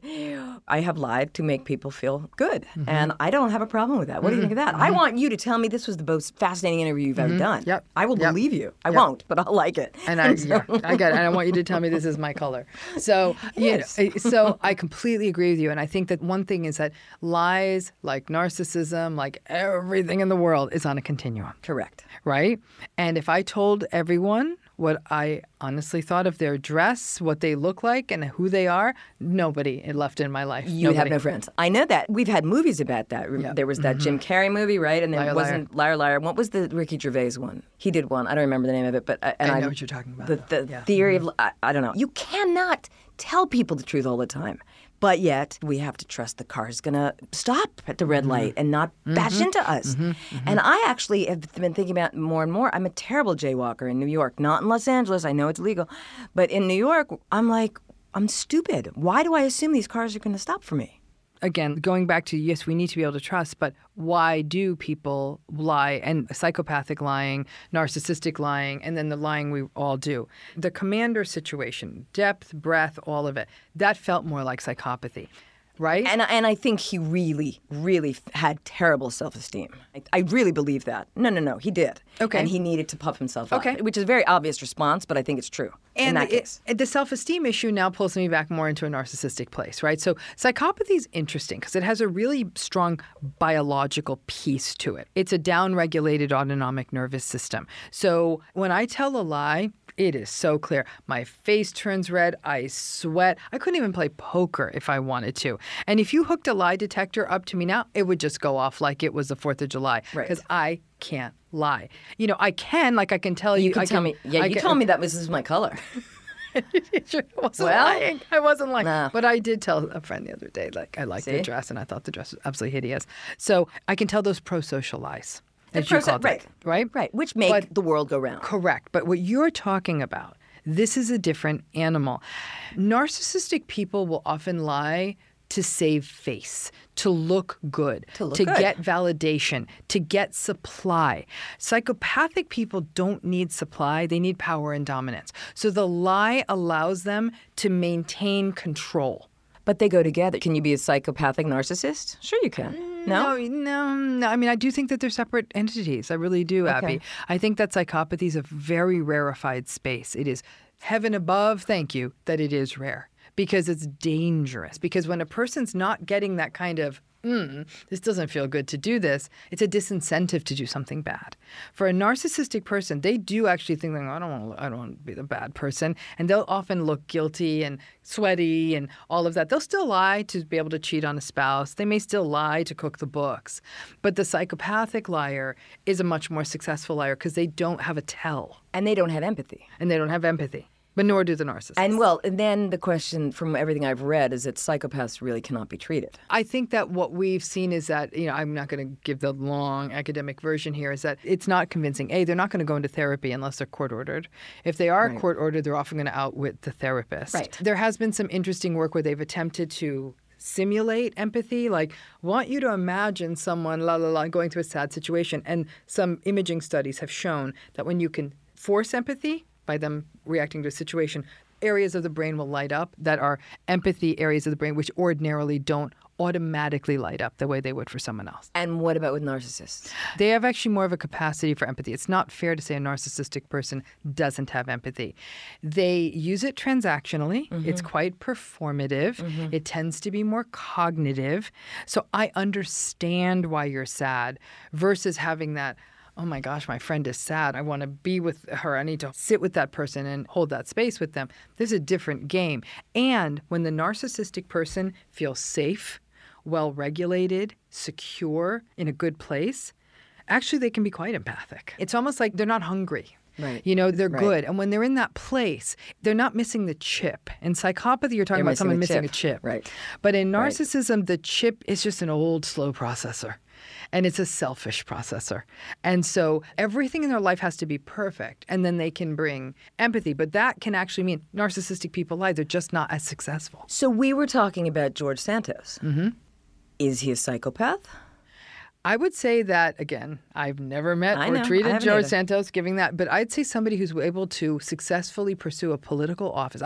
I have lied to make people feel good. And I don't have a problem with that. What do you think of that? I want you to tell me this was the most fascinating interview you've ever done. Yep. I will believe you. I won't, but I'll like it. And I get it. And I want you to tell me this is my color. So, so I completely agree with you. And I think that one thing is that lies, like narcissism, like everything in the world, is on a continuum. Correct. Right? And if I told everyone what I honestly thought of their dress, what they look like, and who they are, nobody left in my life. You would have no friends. I know that. We've had movies about that. There was that Jim Carrey movie, right? And there wasn't Liar, Liar. What was the Ricky Gervais one? He did one. I don't remember the name of it, but I know what you're talking about. The theory of I don't know. You cannot tell people the truth all the time. But yet, we have to trust the car is going to stop at the red light and not bash into us. And I actually have been thinking about more and more. I'm a terrible jaywalker in New York, not in Los Angeles. I know it's illegal. But in New York, I'm like, I'm stupid. Why do I assume these cars are going to stop for me? Again, going back to, yes, we need to be able to trust, but why do people lie? And psychopathic lying, narcissistic lying, and then the lying we all do. The commander situation, depth, breadth, all of it, that felt more like psychopathy. right? And I think he really, really had terrible self-esteem. I really believe that. No, he did. Okay. And he needed to puff himself up. Okay. Which is a very obvious response, but I think it's true in that case. The self-esteem issue now pulls me back more into a narcissistic place, right? So psychopathy is interesting because it has a really strong biological piece to it. It's a down-regulated autonomic nervous system. So when I tell a lie, it is so clear. My face turns red. I sweat. I couldn't even play poker if I wanted to. And if you hooked a lie detector up to me now, it would just go off like it was the 4th of July. Right. Because I can't lie. You know, I can tell you. You can tell me. Yeah, you told me that this is my color. I wasn't lying. I wasn't lying. No. But I did tell a friend the other day, like, I liked the dress and I thought the dress was absolutely hideous. So I can tell those pro-social lies, as you called it. Right? Right. Which make the world go round. Correct. But what you're talking about, this is a different animal. Narcissistic people will often lie to save face, to look good, to get validation, to get supply. Psychopathic people don't need supply. They need power and dominance. So the lie allows them to maintain control. But they go together. Can you be a psychopathic narcissist? Sure you can. No? No. I mean, I do think that they're separate entities. I really do, Abby. I think that psychopathy is a very rarefied space. It is heaven above, thank you, that it is rare. Because it's dangerous. Because when a person's not getting that kind of, this doesn't feel good to do this, it's a disincentive to do something bad. For a narcissistic person, they do actually think, I don't want to be the bad person. And they'll often look guilty and sweaty and all of that. They'll still lie to be able to cheat on a spouse. They may still lie to cook the books. But the psychopathic liar is a much more successful liar because they don't have a tell. And they don't have empathy. But nor do the narcissists. And then the question from everything I've read is that psychopaths really cannot be treated. I think that what we've seen is that, I'm not going to give the long academic version here, is that it's not convincing. They're not going to go into therapy unless they're court-ordered. If they are court-ordered, they're often going to outwit the therapist. Right. There has been some interesting work where they've attempted to simulate empathy, like want you to imagine someone going through a sad situation. And some imaging studies have shown that when you can force empathy, by them reacting to a situation, areas of the brain will light up that are empathy areas of the brain which ordinarily don't automatically light up the way they would for someone else. And what about with narcissists? They have actually more of a capacity for empathy. It's not fair to say a narcissistic person doesn't have empathy. They use it transactionally. Mm-hmm. It's quite performative. Mm-hmm. It tends to be more cognitive. So I understand why you're sad versus having that, oh my gosh, my friend is sad. I want to be with her. I need to sit with that person and hold that space with them. There's a different game. And when the narcissistic person feels safe, well-regulated, secure, in a good place, actually they can be quite empathic. It's almost like they're not hungry. Right. They're good. And when they're in that place, they're not missing the chip. In psychopathy, you're talking about someone missing a chip. Right. But in narcissism, the chip is just an old, slow processor. And it's a selfish processor. And so everything in their life has to be perfect. And then they can bring empathy. But that can actually mean narcissistic people lie. They're just not as successful. So we were talking about George Santos. Mm-hmm. Is he a psychopath? I would say that, again, I've never met or treated George Santos giving that, but I'd say somebody who's able to successfully pursue a political office,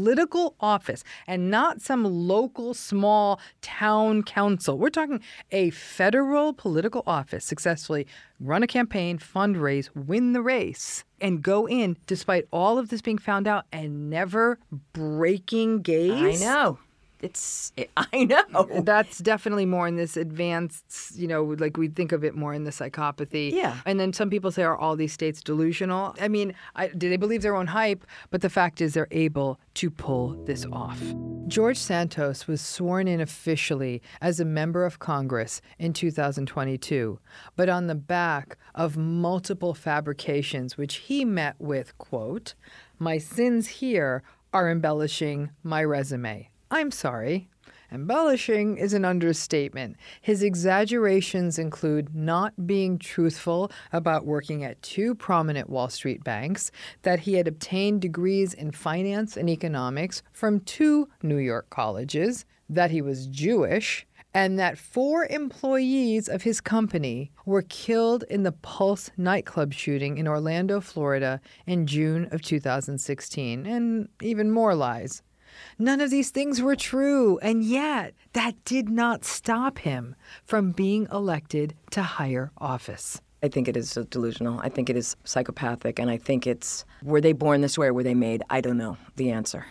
and not some local small town council. We're talking a federal political office, successfully run a campaign, fundraise, win the race, and go in despite all of this being found out and never breaking gaze. I know. That's definitely more in this advanced, like we think of it more in the psychopathy. Yeah. And then some people say, are all these states delusional? I mean, do they believe their own hype? But the fact is they're able to pull this off. George Santos was sworn in officially as a member of Congress in 2022, but on the back of multiple fabrications, which he met with, quote, "My sins here are embellishing my resume." I'm sorry. Embellishing is an understatement. His exaggerations include not being truthful about working at two prominent Wall Street banks, that he had obtained degrees in finance and economics from two New York colleges, that he was Jewish, and that 4 employees of his company were killed in the Pulse nightclub shooting in Orlando, Florida in June of 2016, and even more lies. None of these things were true. And yet, that did not stop him from being elected to higher office. I think it is delusional. I think it is psychopathic. And I think it's, were they born this way or were they made? I don't know the answer.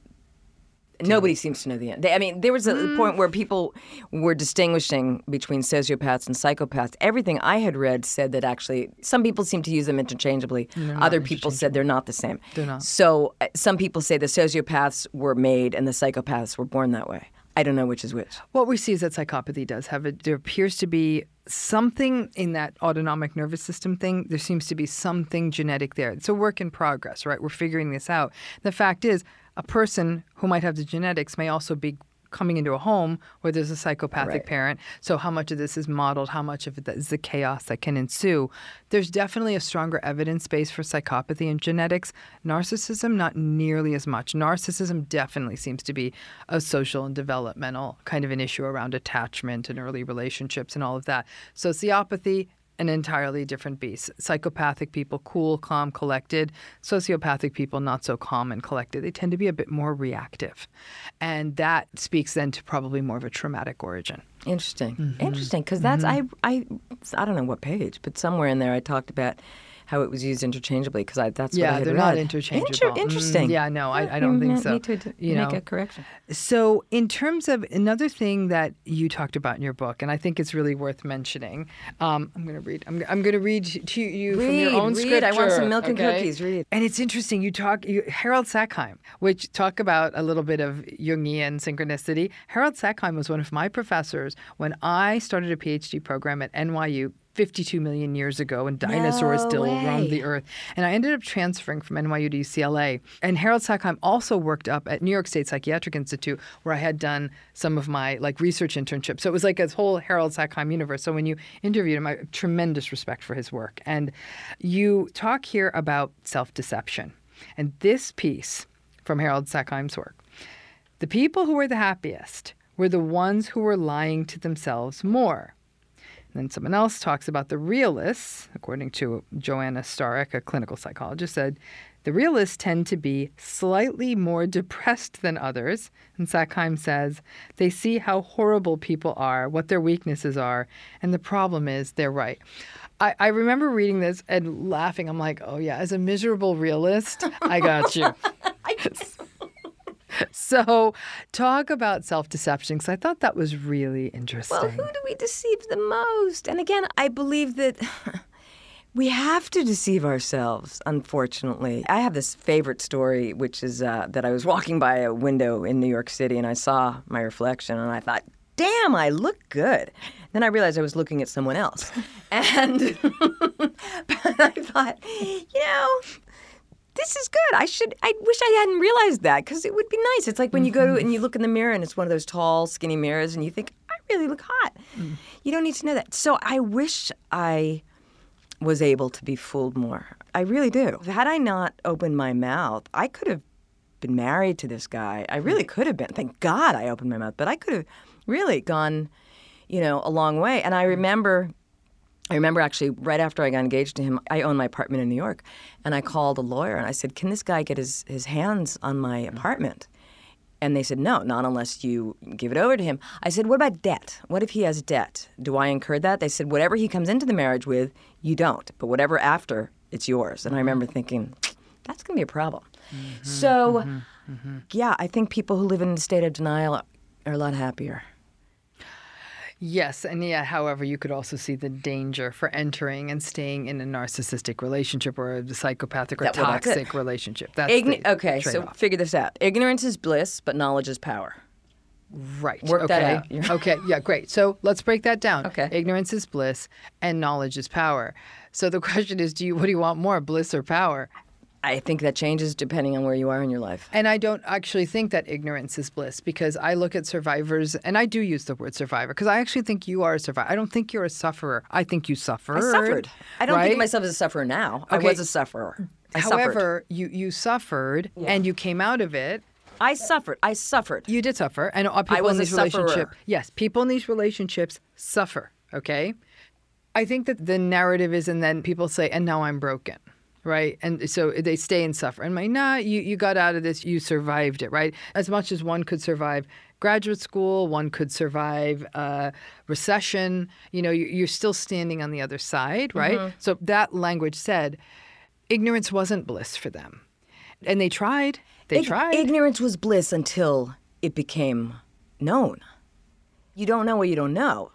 Nobody seems to know the answer. I mean, there was a point where people were distinguishing between sociopaths and psychopaths. Everything I had read said that actually some people seem to use them interchangeably. Other people said they're not the same. They're not. So some people say the sociopaths were made and the psychopaths were born that way. I don't know which is which. What we see is that psychopathy does have it. There appears to be something in that autonomic nervous system thing. There seems to be something genetic there. It's a work in progress, right? We're figuring this out. The fact is, a person who might have the genetics may also be coming into a home where there's a psychopathic parent. So how much of this is modeled? How much of it is the chaos that can ensue? There's definitely a stronger evidence base for psychopathy and genetics. Narcissism, not nearly as much. Narcissism definitely seems to be a social and developmental kind of an issue around attachment and early relationships and all of that. Sociopathy, an entirely different beast. Psychopathic people, cool, calm, collected. Sociopathic people, not so calm and collected. They tend to be a bit more reactive. And that speaks then to probably more of a traumatic origin. Interesting. Interesting. Because that's, I don't know what page, but somewhere in there I talked about how it was used interchangeably because that's what I had read. Yeah, they're not interchangeable. Interesting. Yeah, no, I don't think so. Need to make a correction. So in terms of another thing that you talked about in your book, and I think it's really worth mentioning, I'm going to read. I'm going to read to you from your own scripture. I want some milk and cookies. Read. And it's interesting. Harold Sackheim, which talk about a little bit of Jungian synchronicity. Harold Sackheim was one of my professors when I started a PhD program at NYU 52 million years ago, and dinosaurs still roamed the earth. And I ended up transferring from NYU to UCLA. And Harold Sackheim also worked up at New York State Psychiatric Institute, where I had done some of my research internships. So it was like a whole Harold Sackheim universe. So when you interviewed him, I have tremendous respect for his work. And you talk here about self-deception. And this piece from Harold Sackheim's work, the people who were the happiest were the ones who were lying to themselves more. And then someone else talks about the realists, according to Joanna Starek, a clinical psychologist, said, the realists tend to be slightly more depressed than others. And Sackheim says, they see how horrible people are, what their weaknesses are, and the problem is they're right. I remember reading this and laughing. I'm like, oh yeah, as a miserable realist, I got you. So talk about self-deception, because I thought that was really interesting. Well, who do we deceive the most? And again, I believe that we have to deceive ourselves, unfortunately. I have this favorite story, which is that I was walking by a window in New York City and I saw my reflection and I thought, damn, I look good. Then I realized I was looking at someone else. And but I thought, this is good. I wish I hadn't realized that because it would be nice. It's like when you go to and you look in the mirror and it's one of those tall, skinny mirrors and you think, I really look hot. You don't need to know that. So I wish I was able to be fooled more. I really do. Had I not opened my mouth, I could have been married to this guy. I really could have been. Thank God I opened my mouth. But I could have really gone, a long way. And I remember actually right after I got engaged to him, I owned my apartment in New York, and I called a lawyer and I said, can this guy get his hands on my apartment? And they said, no, not unless you give it over to him. I said, what about debt? What if he has debt? Do I incur that? They said, whatever he comes into the marriage with, you don't. But whatever after, it's yours. And I remember thinking, that's going to be a problem. Yeah, I think people who live in a state of denial are a lot happier. Yes, and however, you could also see the danger for entering and staying in a narcissistic relationship or a psychopathic or toxic relationship. That's okay, so figure this out. Ignorance is bliss, but knowledge is power. Right. Work that out. Okay, yeah, great. So let's break that down. Okay. Ignorance is bliss and knowledge is power. So the question is, what do you want more, bliss or power? I think that changes depending on where you are in your life. And I don't actually think that ignorance is bliss, because I look at survivors, and I do use the word survivor, because I actually think you are a survivor. I don't think you're a sufferer. I think you suffered. I suffered. I don't think of myself as a sufferer now. Okay. I was a sufferer. However, you suffered, and you came out of it. I suffered. You did suffer. And people in these relationships, yes, people in these relationships suffer, okay? I think that the narrative is, and then people say, and now I'm broken. right? And so they stay and suffer. And you got out of this, you survived it, right? As much as one could survive graduate school, one could survive recession, you're still standing on the other side, right? Mm-hmm. So that language said ignorance wasn't bliss for them. And they tried. They tried. Ignorance was bliss until it became known. You don't know what you don't know.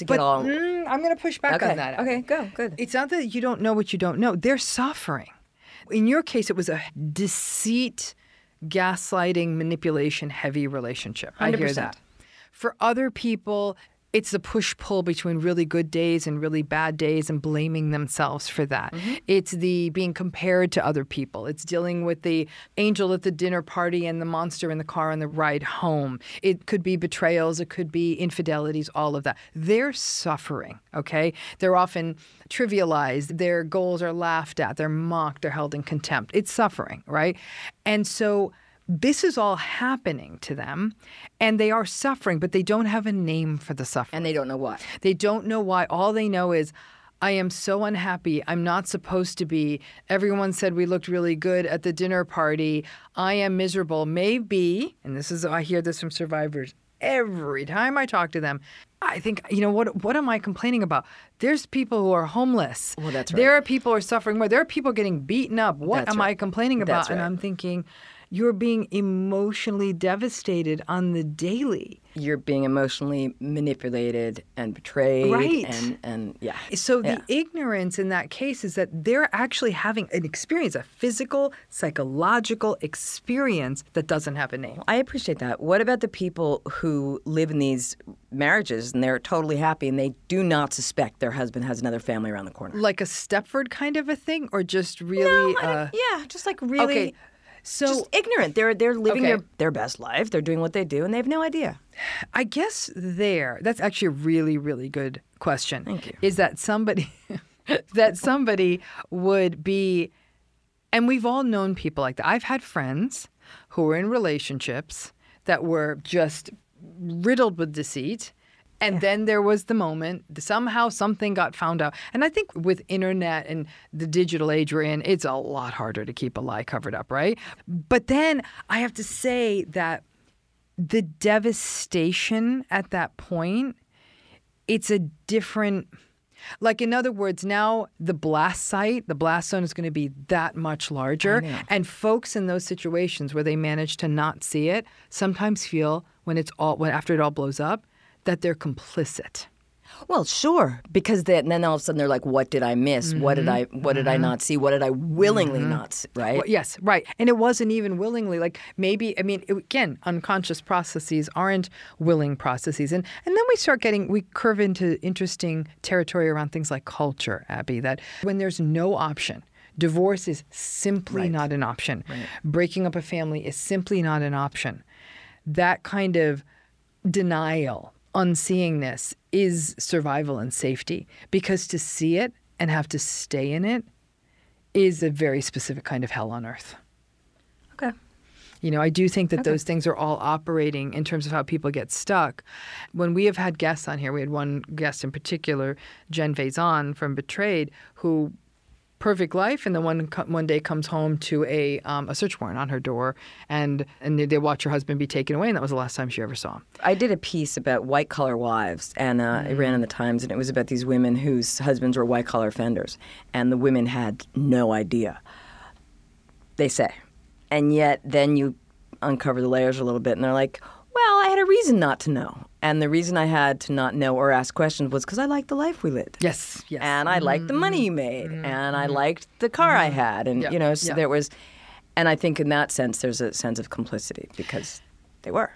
I'm going to push back on that. Okay, go. Good. It's not that you don't know what you don't know. They're suffering. In your case, it was a deceit, gaslighting, manipulation, heavy relationship. 100%. I hear that. For other people, it's the push-pull between really good days and really bad days and blaming themselves for that. Mm-hmm. It's the being compared to other people. It's dealing with the angel at the dinner party and the monster in the car on the ride home. It could be betrayals. It could be infidelities, all of that. They're suffering, okay? They're often trivialized. Their goals are laughed at. They're mocked. They're held in contempt. It's suffering, right? And so this is all happening to them, and they are suffering, but they don't have a name for the suffering. And they don't know why. They don't know why. All they know is, I am so unhappy. I'm not supposed to be. Everyone said we looked really good at the dinner party. I am miserable. Maybe, and I hear this from survivors every time I talk to them, I think, what am I complaining about? There's people who are homeless. Well, that's right. There are people who are suffering more. There are people getting beaten up. What am I complaining about? That's right. And I'm thinking, you're being emotionally devastated on the daily. You're being emotionally manipulated and betrayed. Right. And yeah. So the ignorance in that case is that they're actually having an experience, a physical, psychological experience that doesn't have a name. I appreciate that. What about the people who live in these marriages and they're totally happy and they do not suspect their husband has another family around the corner? Like a Stepford kind of a thing, or just really? Just like really. Okay. So just ignorant. They're living their best life. They're doing what they do, and they have no idea. I guess that's actually a really, really good question. Thank you. Is that somebody would be, and we've all known people like that. I've had friends who were in relationships that were just riddled with deceit. And then there was the moment, somehow something got found out. And I think with internet and the digital age we're in, it's a lot harder to keep a lie covered up, right? But then I have to say that the devastation at that point, it's a different, like in other words, now the blast site, the blast zone is going to be that much larger. And folks in those situations where they manage to not see it sometimes feel after it all blows up, that they're complicit. Well, sure, because then all of a sudden they're like, "What did I miss? Mm-hmm. What did I not see? What did I willingly not see?" Right? Well, yes, right. And it wasn't even willingly. Like maybe, again, unconscious processes aren't willing processes, and then we curve into interesting territory around things like culture, Abby. That when there's no option. Divorce is simply not an option. Right. Breaking up a family is simply not an option. That kind of denial, unseeingness is survival and safety, because to see it and have to stay in it is a very specific kind of hell on earth. Okay. I do think that those things are all operating in terms of how people get stuck. When we have had guests on here, we had one guest in particular, Jen Faison from Betrayed, who perfect life, and then one day comes home to a search warrant on her door, and they watch her husband be taken away, and that was the last time she ever saw him. I did a piece about white-collar wives, and it ran in the Times, and it was about these women whose husbands were white-collar offenders, and the women had no idea, they say. And yet then you uncover the layers a little bit, and they're like, well, I had a reason not to know. And the reason I had to not know or ask questions was because I liked the life we lived. Yes. And I liked the money you made. And I liked the car I had. And, there was, and I think in that sense, there's a sense of complicity because they were.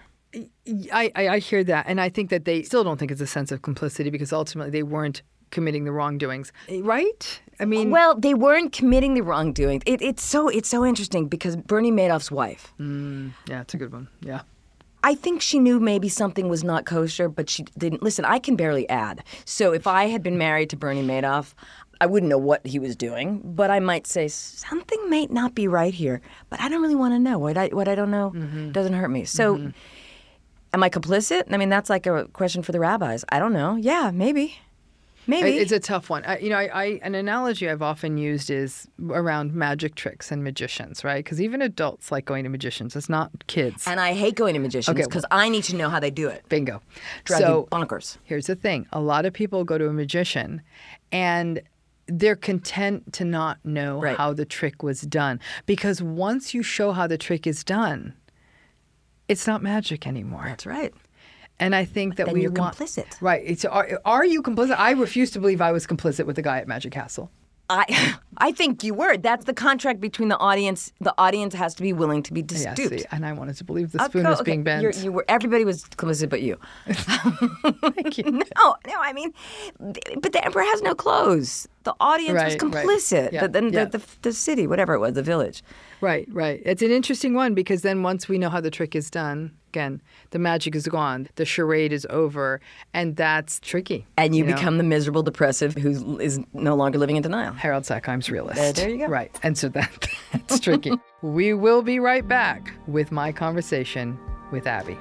I hear that. And I think that they still don't think it's a sense of complicity because ultimately they weren't committing the wrongdoings, right? Well, they weren't committing the wrongdoings. It's so interesting because Bernie Madoff's wife. Yeah, it's a good one. Yeah. I think she knew maybe something was not kosher, but she didn't. Listen, I can barely add. So if I had been married to Bernie Madoff, I wouldn't know what he was doing, but I might say something might not be right here, but I don't really want to know. What I don't know doesn't hurt me. So am I complicit? That's like a question for the rabbis. I don't know. Yeah, maybe. Maybe. It's a tough one. An analogy I've often used is around magic tricks and magicians, right? Because even adults like going to magicians. It's not kids. And I hate going to magicians because I need to know how they do it. Bingo. Drive me bonkers. Here's the thing. A lot of people go to a magician and they're content to not know how the trick was done. Because once you show how the trick is done, it's not magic anymore. That's right. And I think that you're complicit. Right. Are you complicit? I refuse to believe I was complicit with the guy at Magic Castle. I think you were. That's the contract between the audience. The audience has to be willing to be duped. See, and I wanted to believe the spoon was being bent. You were. Everybody was complicit, but you. Thank you. No. I mean, but the emperor has no clothes. The audience was complicit. Right. Yeah. Then the city, whatever it was, the village. Right. It's an interesting one because then once we know how the trick is done, again, the magic is gone, the charade is over, and that's tricky. And you become the miserable depressive who is no longer living in denial. Harold Sackheim's realist. There you go. Right. And so that's tricky. We will be right back with my conversation with Abby.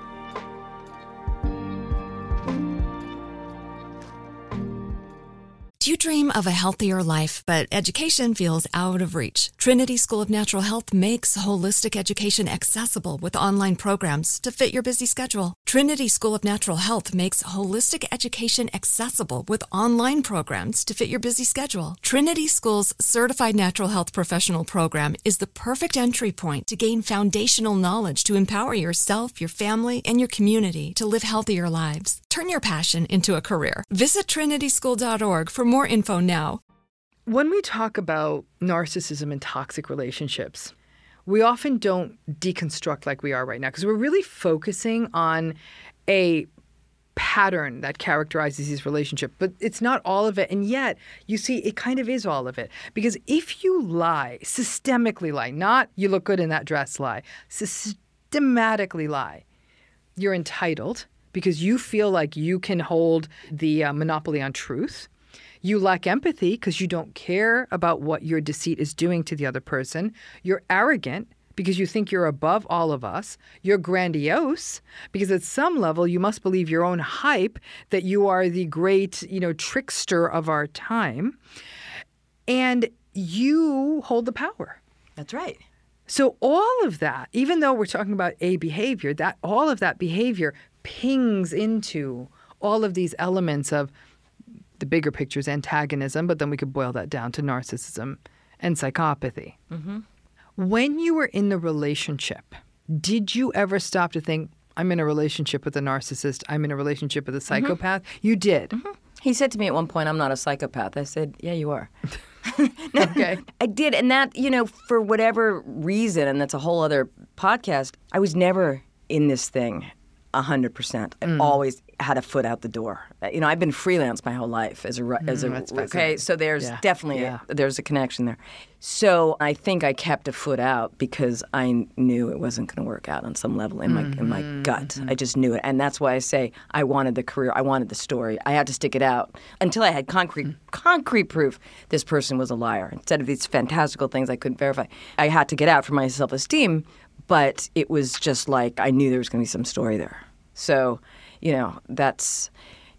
Do you dream of a healthier life, but education feels out of reach? Trinity School of Natural Health makes holistic education accessible with online programs to fit your busy schedule. Trinity School of Natural Health makes holistic education accessible with online programs to fit your busy schedule. Trinity School's Certified Natural Health Professional Program is the perfect entry point to gain foundational knowledge to empower yourself, your family, and your community to live healthier lives. Turn your passion into a career. Visit trinityschool.org for more info now. When we talk about narcissism and toxic relationships, we often don't deconstruct like we are right now because we're really focusing on a pattern that characterizes these relationships, but it's not all of it. And yet, you see, it kind of is all of it. Because if you lie, systemically lie, not you look good in that dress lie, systematically lie, you're entitled because you feel like you can hold the monopoly on truth. You lack empathy because you don't care about what your deceit is doing to the other person. You're arrogant because you think you're above all of us. You're grandiose because at some level you must believe your own hype that you are the great, trickster of our time. And you hold the power. That's right. So all of that, even though we're talking about a behavior, that all of that behavior pings into all of these elements of the bigger picture is antagonism, but then we could boil that down to narcissism and psychopathy. Mm-hmm. When you were in the relationship, did you ever stop to think, I'm in a relationship with a narcissist, I'm in a relationship with a psychopath? Mm-hmm. You did. Mm-hmm. He said to me at one point, I'm not a psychopath. I said, yeah, you are. No, okay. I did. And that, for whatever reason, and that's a whole other podcast, I was never in this thing 100%. I always had a foot out the door. I've been freelance my whole life okay. So there's definitely there's a connection there. So I think I kept a foot out because I knew it wasn't going to work out on some level in my gut. I just knew it, and that's why I say I wanted the career, I wanted the story. I had to stick it out until I had concrete proof this person was a liar. Instead of these fantastical things I couldn't verify, I had to get out for my self-esteem. But it was just like I knew there was going to be some story there. So, that's,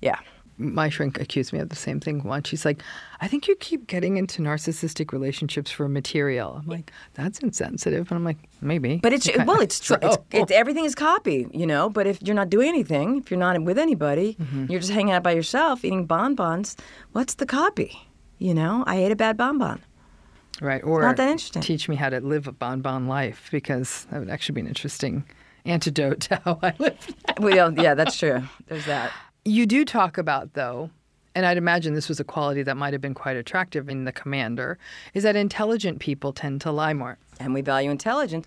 My shrink accused me of the same thing once. She's like, I think you keep getting into narcissistic relationships for material. I'm like, that's insensitive. And I'm like, maybe. But it's true. It's everything is copy, But if you're not doing anything, if you're not with anybody, you're just hanging out by yourself eating bonbons, what's the copy? I ate a bad bonbon. Right, or not that interesting. Teach me how to live a bonbon life, because that would actually be an interesting antidote to how I live. Well, yeah, that's true. There's that. You do talk about, though, and I'd imagine this was a quality that might have been quite attractive in the commander, is that intelligent people tend to lie more. And we value intelligence.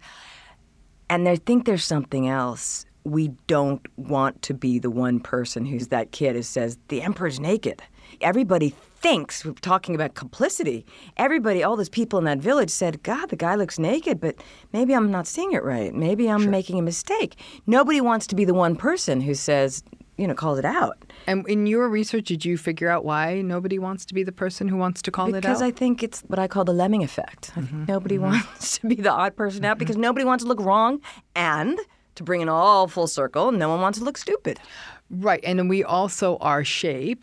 And they think there's something else. We don't want to be the one person who's that kid who says, the emperor's naked. Everybody thinks, we're talking about complicity, all those people in that village said, God, the guy looks naked, but maybe I'm not seeing it right. Maybe I'm making a mistake. Nobody wants to be the one person who says, calls it out. And in your research, did you figure out why nobody wants to be the person who wants to call it out? Because I think it's what I call the lemming effect. I think nobody wants to be the odd person out because nobody wants to look wrong, and to bring it all full circle, no one wants to look stupid. Right, and we also are shaped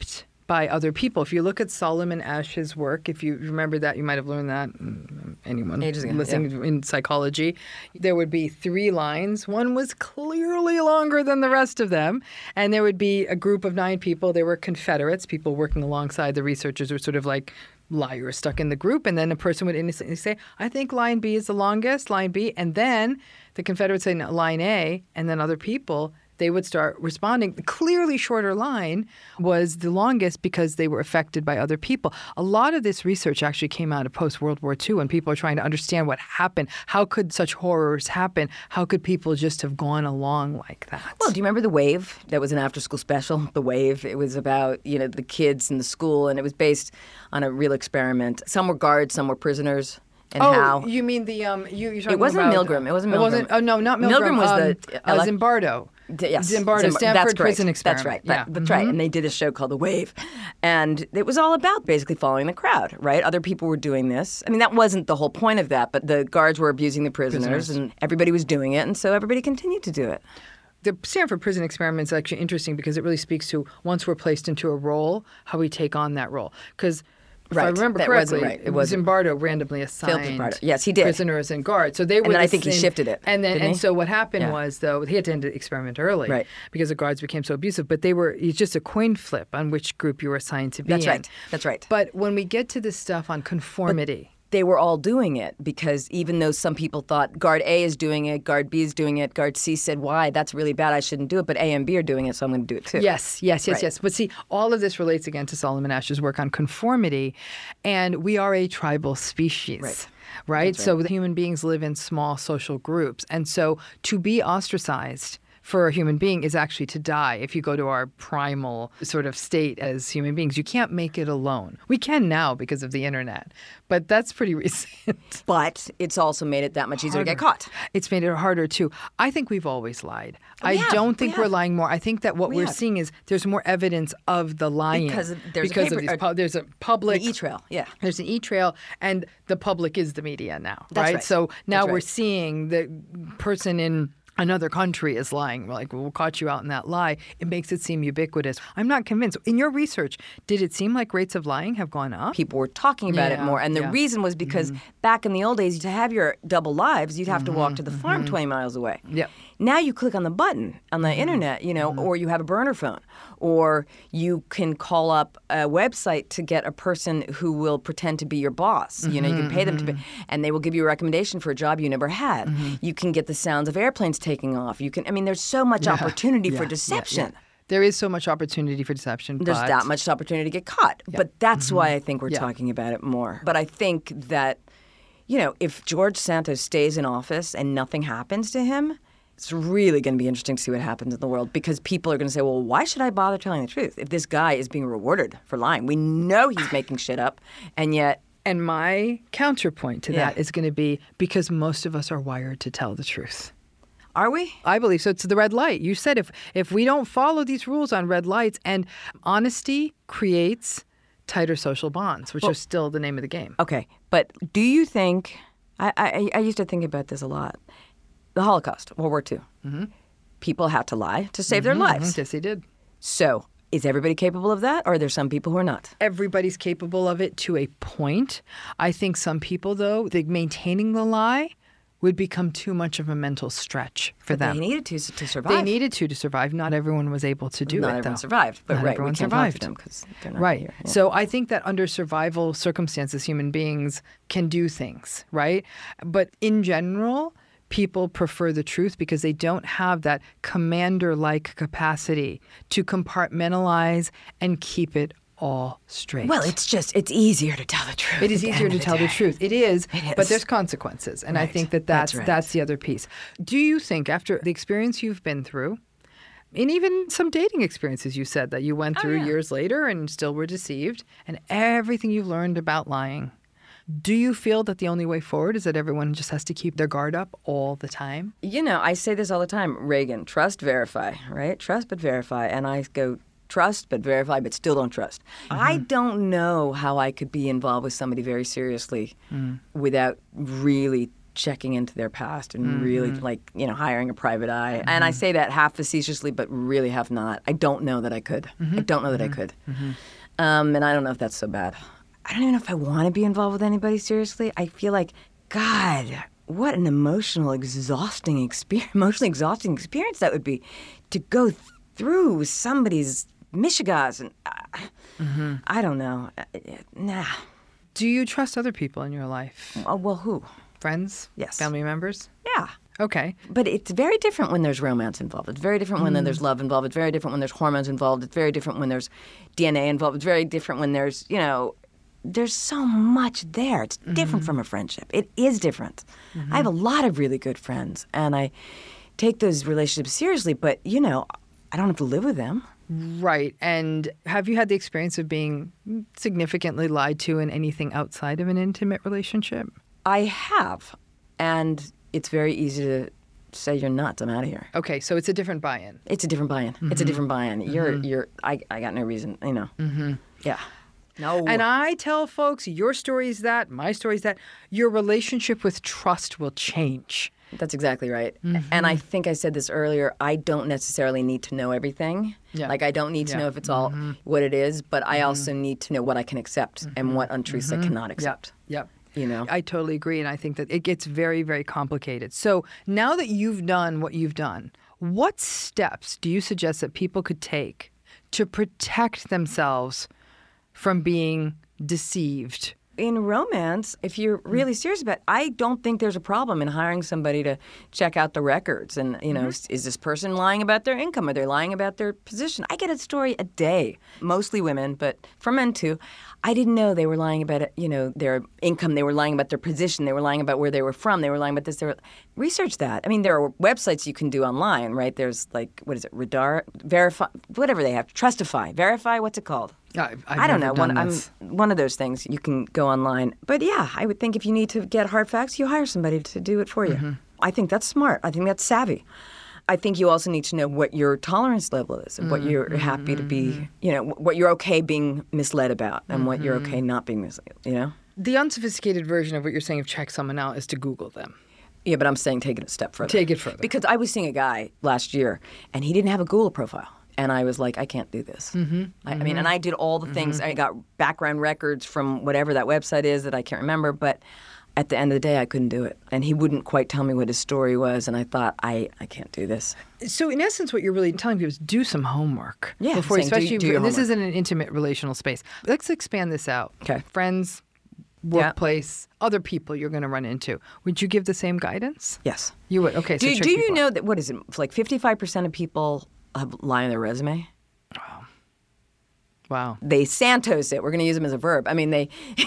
by other people. If you look at Solomon Asch's work, if you remember that, you might have learned that, anyone Ages ago, listening in psychology, there would be 3 lines. One was clearly longer than the rest of them. And there would be a group of 9 people. They were Confederates, people working alongside the researchers were sort of like liars stuck in the group. And then a person would innocently say, I think line B is the longest, line B. And then the Confederates say, no, line A. And then other people, they would start responding. The clearly shorter line was the longest because they were affected by other people. A lot of this research actually came out of post-World War II when people are trying to understand what happened. How could such horrors happen? How could people just have gone along like that? Well, do you remember The Wave? That was an after-school special, The Wave. It was about, the kids in the school, and it was based on a real experiment. Some were guards, some were prisoners. And how? You mean the you're talking It wasn't about, Milgram. It wasn't Milgram. Oh, no, not Milgram. Milgram was Zimbardo. Yes. Zimbardo, Stanford Prison Experiment. That's right. Yeah. That's right. And they did a show called The Wave. And it was all about basically following the crowd, right? Other people were doing this. I mean, that wasn't the whole point of that, but the guards were abusing the prisoners. And everybody was doing it, and so everybody continued to do it. The Stanford Prison Experiment is actually interesting because it really speaks to once we're placed into a role, how we take on that role. Because if I remember that correctly, wasn't right. It wasn't. Zimbardo randomly assigned Zimbardo. Yes, he did. prisoners and guards. So they were And then the I think he same- shifted it, And then didn't he? so what happened was, though, he had to end the experiment early Right. because the guards became so abusive. But it's just a coin flip on which group you were assigned to be That's in. right. That's right. But when we get to this stuff on conformity, They were all doing it because even though some people thought guard A is doing it, guard B is doing it, guard C said, why? That's really bad. I shouldn't do it. But A and B are doing it, so I'm going to do it too. Yes. Right. But see, all of this relates again to Solomon Asch's work on conformity, and we are a tribal species. Right? So the human beings live in small social groups. And so to be ostracized for a human being is actually to die. If you go to our primal sort of state as human beings, you can't make it alone. We can now because of the internet, but that's pretty recent. But it's also made it that much easier to get caught. It's made it harder too. I think we've always lied. We have. don't think We we're have. lying more. I think that what We we're have. seeing is there's more evidence of the lying Because there's a because paper- of these. There's a public The E-Trail, yeah. There's an E-Trail, and the public is the media now, That's right. So now That's we're right. seeing the person in another country is lying. We're like, well, we'll caught you out in that lie. It makes it seem ubiquitous. I'm not convinced. In your research, did it seem like rates of lying have gone up? People were talking about it Yeah, more. And the yeah. reason was because back in the old days, to have your double lives, you'd have to walk to the farm 20 miles away. Yep. Now you click on the button on the internet, or you have a burner phone, or you can call up a website to get a person who will pretend to be your boss. You can pay them to be, and they will give you a recommendation for a job you never had. You can get the sounds of airplanes taking off. There's so much opportunity for deception. There is so much opportunity for deception. There's but that much opportunity to get caught. But that's why I think we're talking about it more. But I think that, if George Santos stays in office and nothing happens to him, it's really going to be interesting to see what happens in the world because people are going to say, well, why should I bother telling the truth if this guy is being rewarded for lying? We know he's making shit up, and yet... And my counterpoint to that Yeah. is going to be because most of us are wired to tell the truth. Are we? I believe so. It's the red light. You said if we don't follow these rules on red lights, and honesty creates tighter social bonds, which are still the name of the game. Okay, but do you think... I used to think about this a lot. The Holocaust, World War II. People had to lie to save their lives. Yes, they did. So is everybody capable of that, or are there some people who are not? Everybody's capable of it to a point. I think some people, though, maintaining the lie would become too much of a mental stretch for them. They needed to survive. They needed to survive. Not everyone was able to do Not it, everyone though. survived, but Not right, everyone we can't survived. talk to them because they're not Right. here. Yeah. So I think that under survival circumstances, human beings can do things, right? But in general, people prefer the truth because they don't have that commander-like capacity to compartmentalize and keep it all straight. Well, it's easier to tell the truth. It is at the easier end to of the tell the day. truth. It is, It but is. there's consequences. And I Right. think That's right. that's the other piece. Do you think after the experience you've been through, and even some dating experiences you said that you went through yeah. years later and still were deceived, and everything you've learned about lying, do you feel that the only way forward is that everyone just has to keep their guard up all the time? I say this all the time, Reagan, trust, verify, right? Trust but verify. And I go, trust but verify, but still don't trust. I don't know how I could be involved with somebody very seriously without really checking into their past and really hiring a private eye. And I say that half facetiously, but really half not. I don't know that I could. I don't know that I could. And I don't know if that's so bad. I don't even know if I want to be involved with anybody seriously. I feel like, God, what an emotionally exhausting experience that would be to go through somebody's mishigas. And I don't know. Nah. Do you trust other people in your life? Well, who? Friends? Yes. Family members? Yeah. Okay. But it's very different when there's romance involved. It's very different when there's love involved. It's very different when there's hormones involved. It's very different when there's DNA involved. It's very different when there's, there's so much there. It's different from a friendship. It is different. I have a lot of really good friends, and I take those relationships seriously, but, I don't have to live with them. Right. And have you had the experience of being significantly lied to in anything outside of an intimate relationship? I have, and it's very easy to say you're nuts. I'm out of here. Okay, so it's a different buy-in. It's a different buy-in. It's a different buy-in. I got no reason, Yeah. No. And I tell folks, your story is that, my story is that, your relationship with trust will change. That's exactly right. And I think I said this earlier, I don't necessarily need to know everything. Yeah. Like, I don't need to know if it's all what it is, but I also need to know what I can accept and what untruths I cannot accept. Yep. I totally agree, and I think that it gets very, very complicated. So now that you've done what you've done, what steps do you suggest that people could take to protect themselves from being deceived? In romance, if you're really serious about it, I don't think there's a problem in hiring somebody to check out the records. And, is this person lying about their income? Are they lying about their position? I get a story a day, mostly women, but for men too. I didn't know they were lying about, their income. They were lying about their position. They were lying about where they were from. They were lying about this. Research that. I mean, there are websites you can do online, right? There's Radar, Verify, whatever they have. Trustify, Verify, what's it called? I don't know. One of those things you can go online. But yeah, I would think if you need to get hard facts, you hire somebody to do it for you. I think that's smart. I think that's savvy. I think you also need to know what your tolerance level is and what you're happy to be, what you're okay being misled about and what you're okay not being misled, The unsophisticated version of what you're saying of check someone out is to Google them. Yeah, but I'm saying take it a step further. Take it further. Because I was seeing a guy last year, and he didn't have a Google profile. And I was like, I can't do this. I mean, and I did all the things. I got background records from whatever that website is that I can't remember. But at the end of the day, I couldn't do it. And he wouldn't quite tell me what his story was. And I thought, I can't do this. So in essence, what you're really telling people is do some homework. Yeah, before, especially do your this homework. isn't an intimate relational space. Let's expand this out. Okay. Friends, workplace, other people you're going to run into. Would you give the same guidance? Yes. You would. Okay. So Do check you people out. know that, what is it, like 55% of people lie on their resume? Wow. They Santos it. We're going to use them as a verb. I mean, they,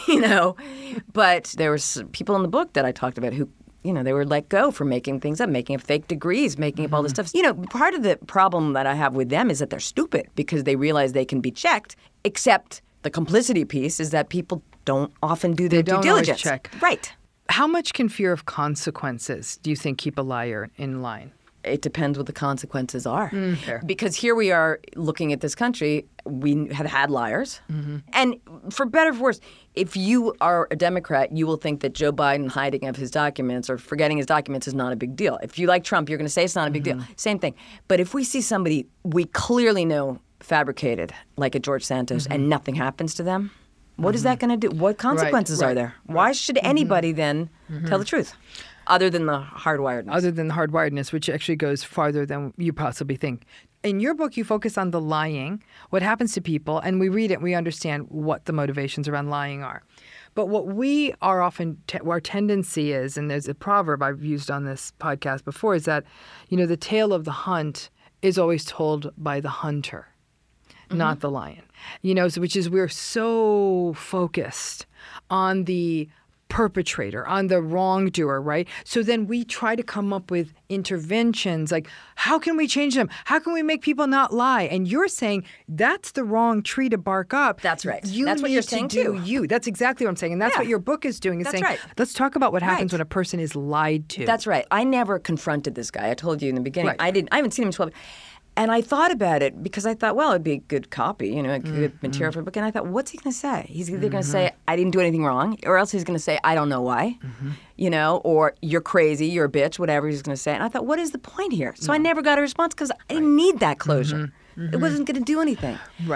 but there was people in the book that I talked about who, they were let go for making things up, making up fake degrees, making up all this stuff. Part of the problem that I have with them is that they're stupid because they realize they can be checked, except the complicity piece is that people don't often do their due diligence. Check. Right. How much can fear of consequences do you think keep a liar in line? It depends what the consequences are. Fair. Because here we are looking at this country, we have had liars. And for better or for worse, if you are a Democrat, you will think that Joe Biden hiding of his documents or forgetting his documents is not a big deal. If you like Trump, you're going to say it's not a big deal. Same thing. But if we see somebody we clearly know fabricated, like a George Santos, and nothing happens to them, what is that going to do? What consequences are there? Why should anybody then tell the truth? Other than the hardwiredness. Other than the hardwiredness, which actually goes farther than you possibly think. In your book, you focus on the lying, what happens to people, and we read it, we understand what the motivations around lying are. But what we are often, our tendency is, and there's a proverb I've used on this podcast before, is that, the tale of the hunt is always told by the hunter, not the lion. Which is we're so focused on the perpetrator, on the wrongdoer, right? So then we try to come up with interventions like, how can we change them? How can we make people not lie? And you're saying that's the wrong tree to bark up. That's right. That's what you're saying too. That's exactly what I'm saying. And that's what your book is doing. Is That's saying, right. Let's talk about what happens when a person is lied to. That's right. I never confronted this guy. I told you in the beginning. Right. I haven't seen him in 12 years. And I thought about it because I thought, well, it'd be a good copy, a good material for a book. And I thought, what's he going to say? He's either going to say, I didn't do anything wrong, or else he's going to say, I don't know why, or you're crazy, you're a bitch, whatever he's going to say. And I thought, what is the point here? So I never got a response because I didn't need that closure. It wasn't going to do anything. Right.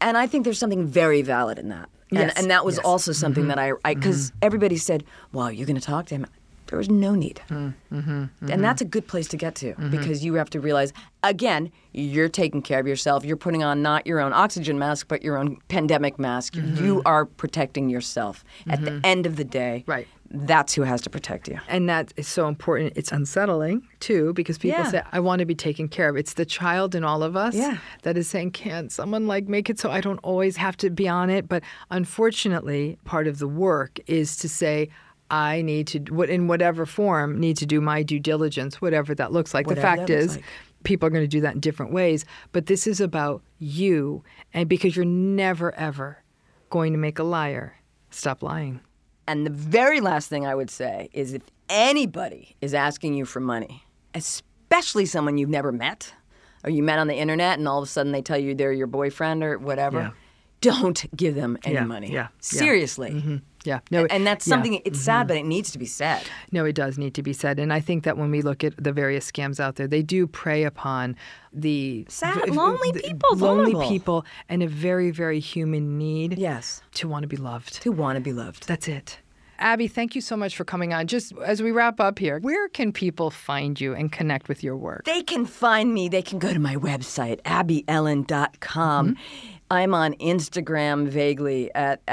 And I think there's something very valid in that. And that was also something that I because everybody said, well, you're going to talk to him. There was no need. And that's a good place to get to because you have to realize, again, you're taking care of yourself. You're putting on not your own oxygen mask, but your own pandemic mask. You are protecting yourself. At the end of the day, that's who has to protect you. And that is so important. It's unsettling, too, because people say, I want to be taken care of. It's the child in all of us that is saying, can't someone make it so I don't always have to be on it? But unfortunately, part of the work is to say, I need to, in whatever form, need to do my due diligence, whatever that looks like. The fact is, people are going to do that in different ways. But this is about you, and because you're never, ever going to make a liar stop lying. And the very last thing I would say is if anybody is asking you for money, especially someone you've never met, or you met on the internet and all of a sudden they tell you they're your boyfriend or whatever, don't give them any money. Seriously. No, and that's something, it's sad, but it needs to be said. No, it does need to be said. And I think that when we look at the various scams out there, they do prey upon the sad, lonely people, lonely people, and a very, very human need to want to be loved. To want to be loved. That's it. Abby, thank you so much for coming on. Just as we wrap up here, where can people find you and connect with your work? They can find me. They can go to my website, abbyellen.com. I'm on Instagram vaguely at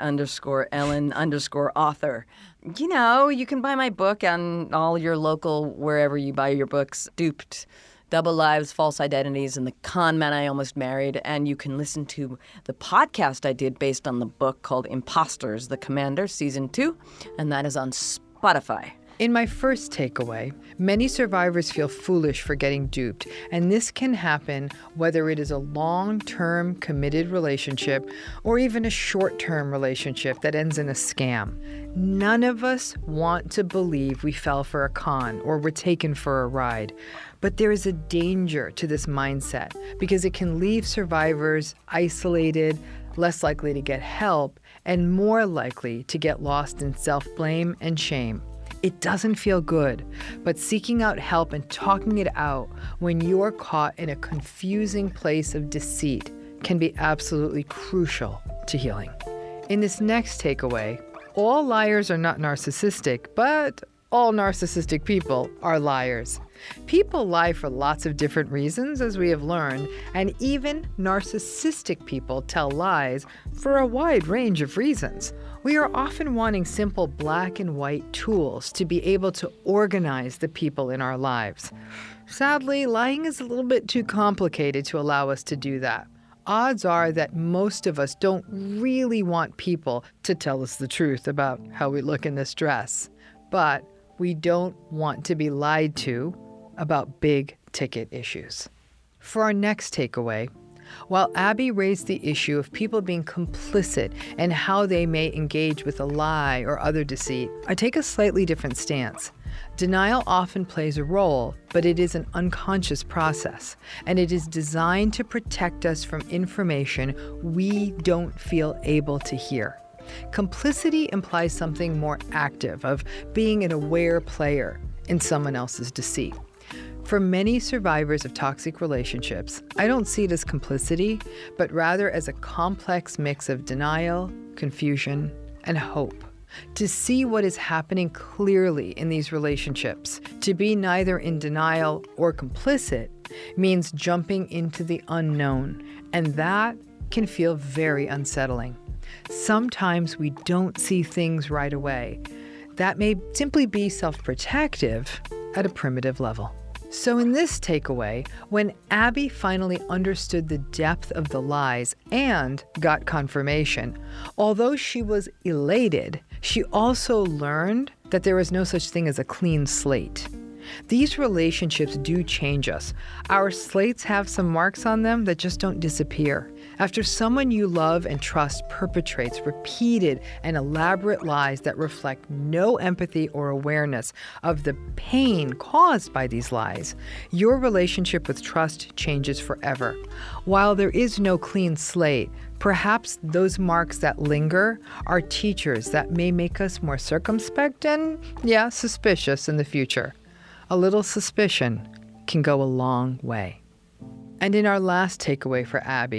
Abby_Ellen_author. You know, you can buy my book on all your local, wherever you buy your books, Duped, Double Lives, False Identities, and The Con Man I Almost Married. And you can listen to the podcast I did based on the book called Imposters, The Commander, Season 2, and that is on Spotify. In my first takeaway, many survivors feel foolish for getting duped, and this can happen whether it is a long-term committed relationship or even a short-term relationship that ends in a scam. None of us want to believe we fell for a con or were taken for a ride, but there is a danger to this mindset because it can leave survivors isolated, less likely to get help, and more likely to get lost in self-blame and shame. It doesn't feel good, but seeking out help and talking it out when you're caught in a confusing place of deceit can be absolutely crucial to healing. In this next takeaway, all liars are not narcissistic, but all narcissistic people are liars. People lie for lots of different reasons, as we have learned, and even narcissistic people tell lies for a wide range of reasons. We are often wanting simple black and white tools to be able to organize the people in our lives. Sadly, lying is a little bit too complicated to allow us to do that. Odds are that most of us don't really want people to tell us the truth about how we look in this dress, but we don't want to be lied to about big ticket issues. For our next takeaway, while Abby raised the issue of people being complicit and how they may engage with a lie or other deceit, I take a slightly different stance. Denial often plays a role, but it is an unconscious process, and it is designed to protect us from information we don't feel able to hear. Complicity implies something more active, of being an aware player in someone else's deceit. For many survivors of toxic relationships, I don't see it as complicity, but rather as a complex mix of denial, confusion, and hope. To see what is happening clearly in these relationships, to be neither in denial or complicit, means jumping into the unknown, and that can feel very unsettling. Sometimes we don't see things right away. That may simply be self-protective at a primitive level. So in this takeaway, when Abby finally understood the depth of the lies and got confirmation, although she was elated, she also learned that there is no such thing as a clean slate. These relationships do change us. Our slates have some marks on them that just don't disappear. After someone you love and trust perpetrates repeated and elaborate lies that reflect no empathy or awareness of the pain caused by these lies, your relationship with trust changes forever. While there is no clean slate, perhaps those marks that linger are teachers that may make us more circumspect and, suspicious in the future. A little suspicion can go a long way. And in our last takeaway for Abby,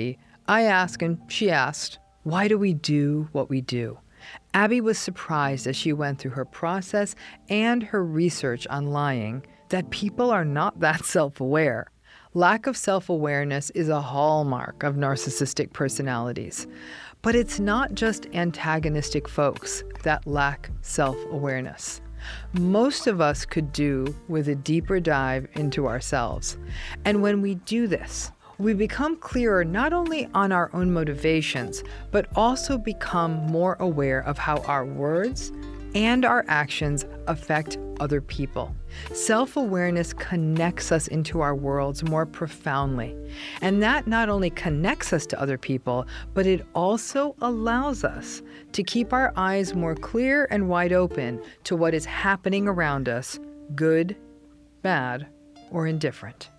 I ask and she asked, why do we do what we do? Abby was surprised as she went through her process and her research on lying that people are not that self-aware. Lack of self-awareness is a hallmark of narcissistic personalities. But it's not just antagonistic folks that lack self-awareness. Most of us could do with a deeper dive into ourselves. And when we do this, we become clearer not only on our own motivations, but also become more aware of how our words and our actions affect other people. Self-awareness connects us into our worlds more profoundly. And that not only connects us to other people, but it also allows us to keep our eyes more clear and wide open to what is happening around us, good, bad, or indifferent.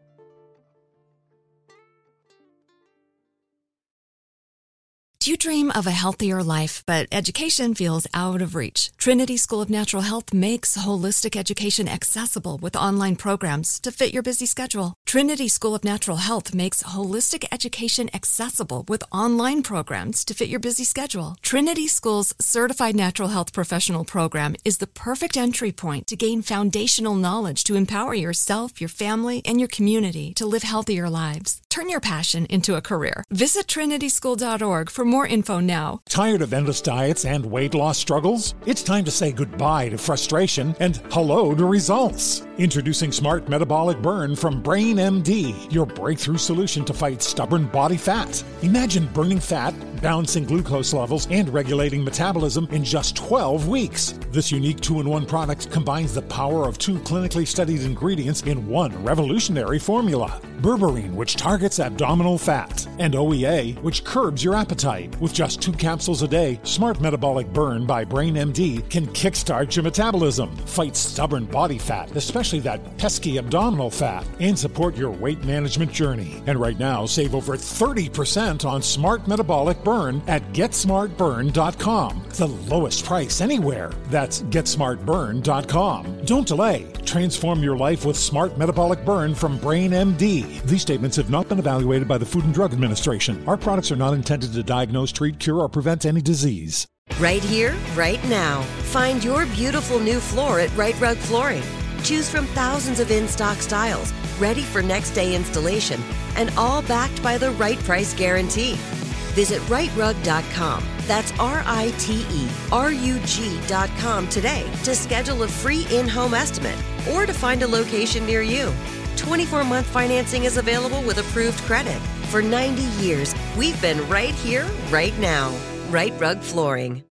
Do you dream of a healthier life, but education feels out of reach? Trinity School of Natural Health makes holistic education accessible with online programs to fit your busy schedule. Trinity School of Natural Health makes holistic education accessible with online programs to fit your busy schedule. Trinity School's Certified Natural Health Professional Program is the perfect entry point to gain foundational knowledge to empower yourself, your family, and your community to live healthier lives. Turn your passion into a career. Visit trinityschool.org for more info now. Tired of endless diets and weight loss struggles? It's time to say goodbye to frustration and hello to results. Introducing Smart Metabolic Burn from Brain MD, your breakthrough solution to fight stubborn body fat. Imagine burning fat, balancing glucose levels, and regulating metabolism in just 12 weeks. This unique 2-in-1 product combines the power of 2 clinically studied ingredients in one revolutionary formula. Berberine, which targets abdominal fat, and OEA, which curbs your appetite. With just 2 capsules a day, Smart Metabolic Burn by Brain MD can kickstart your metabolism, fight stubborn body fat, especially that pesky abdominal fat, and support your weight management journey. And right now, save over 30% on Smart Metabolic Burn at GetSmartBurn.com. The lowest price anywhere. That's GetSmartBurn.com. Don't delay. Transform your life with Smart Metabolic Burn from Brain MD. These statements have not been evaluated by the Food and Drug Administration. Our products are not intended to diagnose, treat, cure, or prevent any disease. Right here, right now. Find your beautiful new floor at Right Rug Flooring. Choose from thousands of in-stock styles, ready for next day installation, and all backed by the right price guarantee. Visit rightrug.com. That's RITERUG.com today to schedule a free in-home estimate or to find a location near you. 24-month financing is available with approved credit. For 90 years, we've been right here, right now. Right Rug Flooring.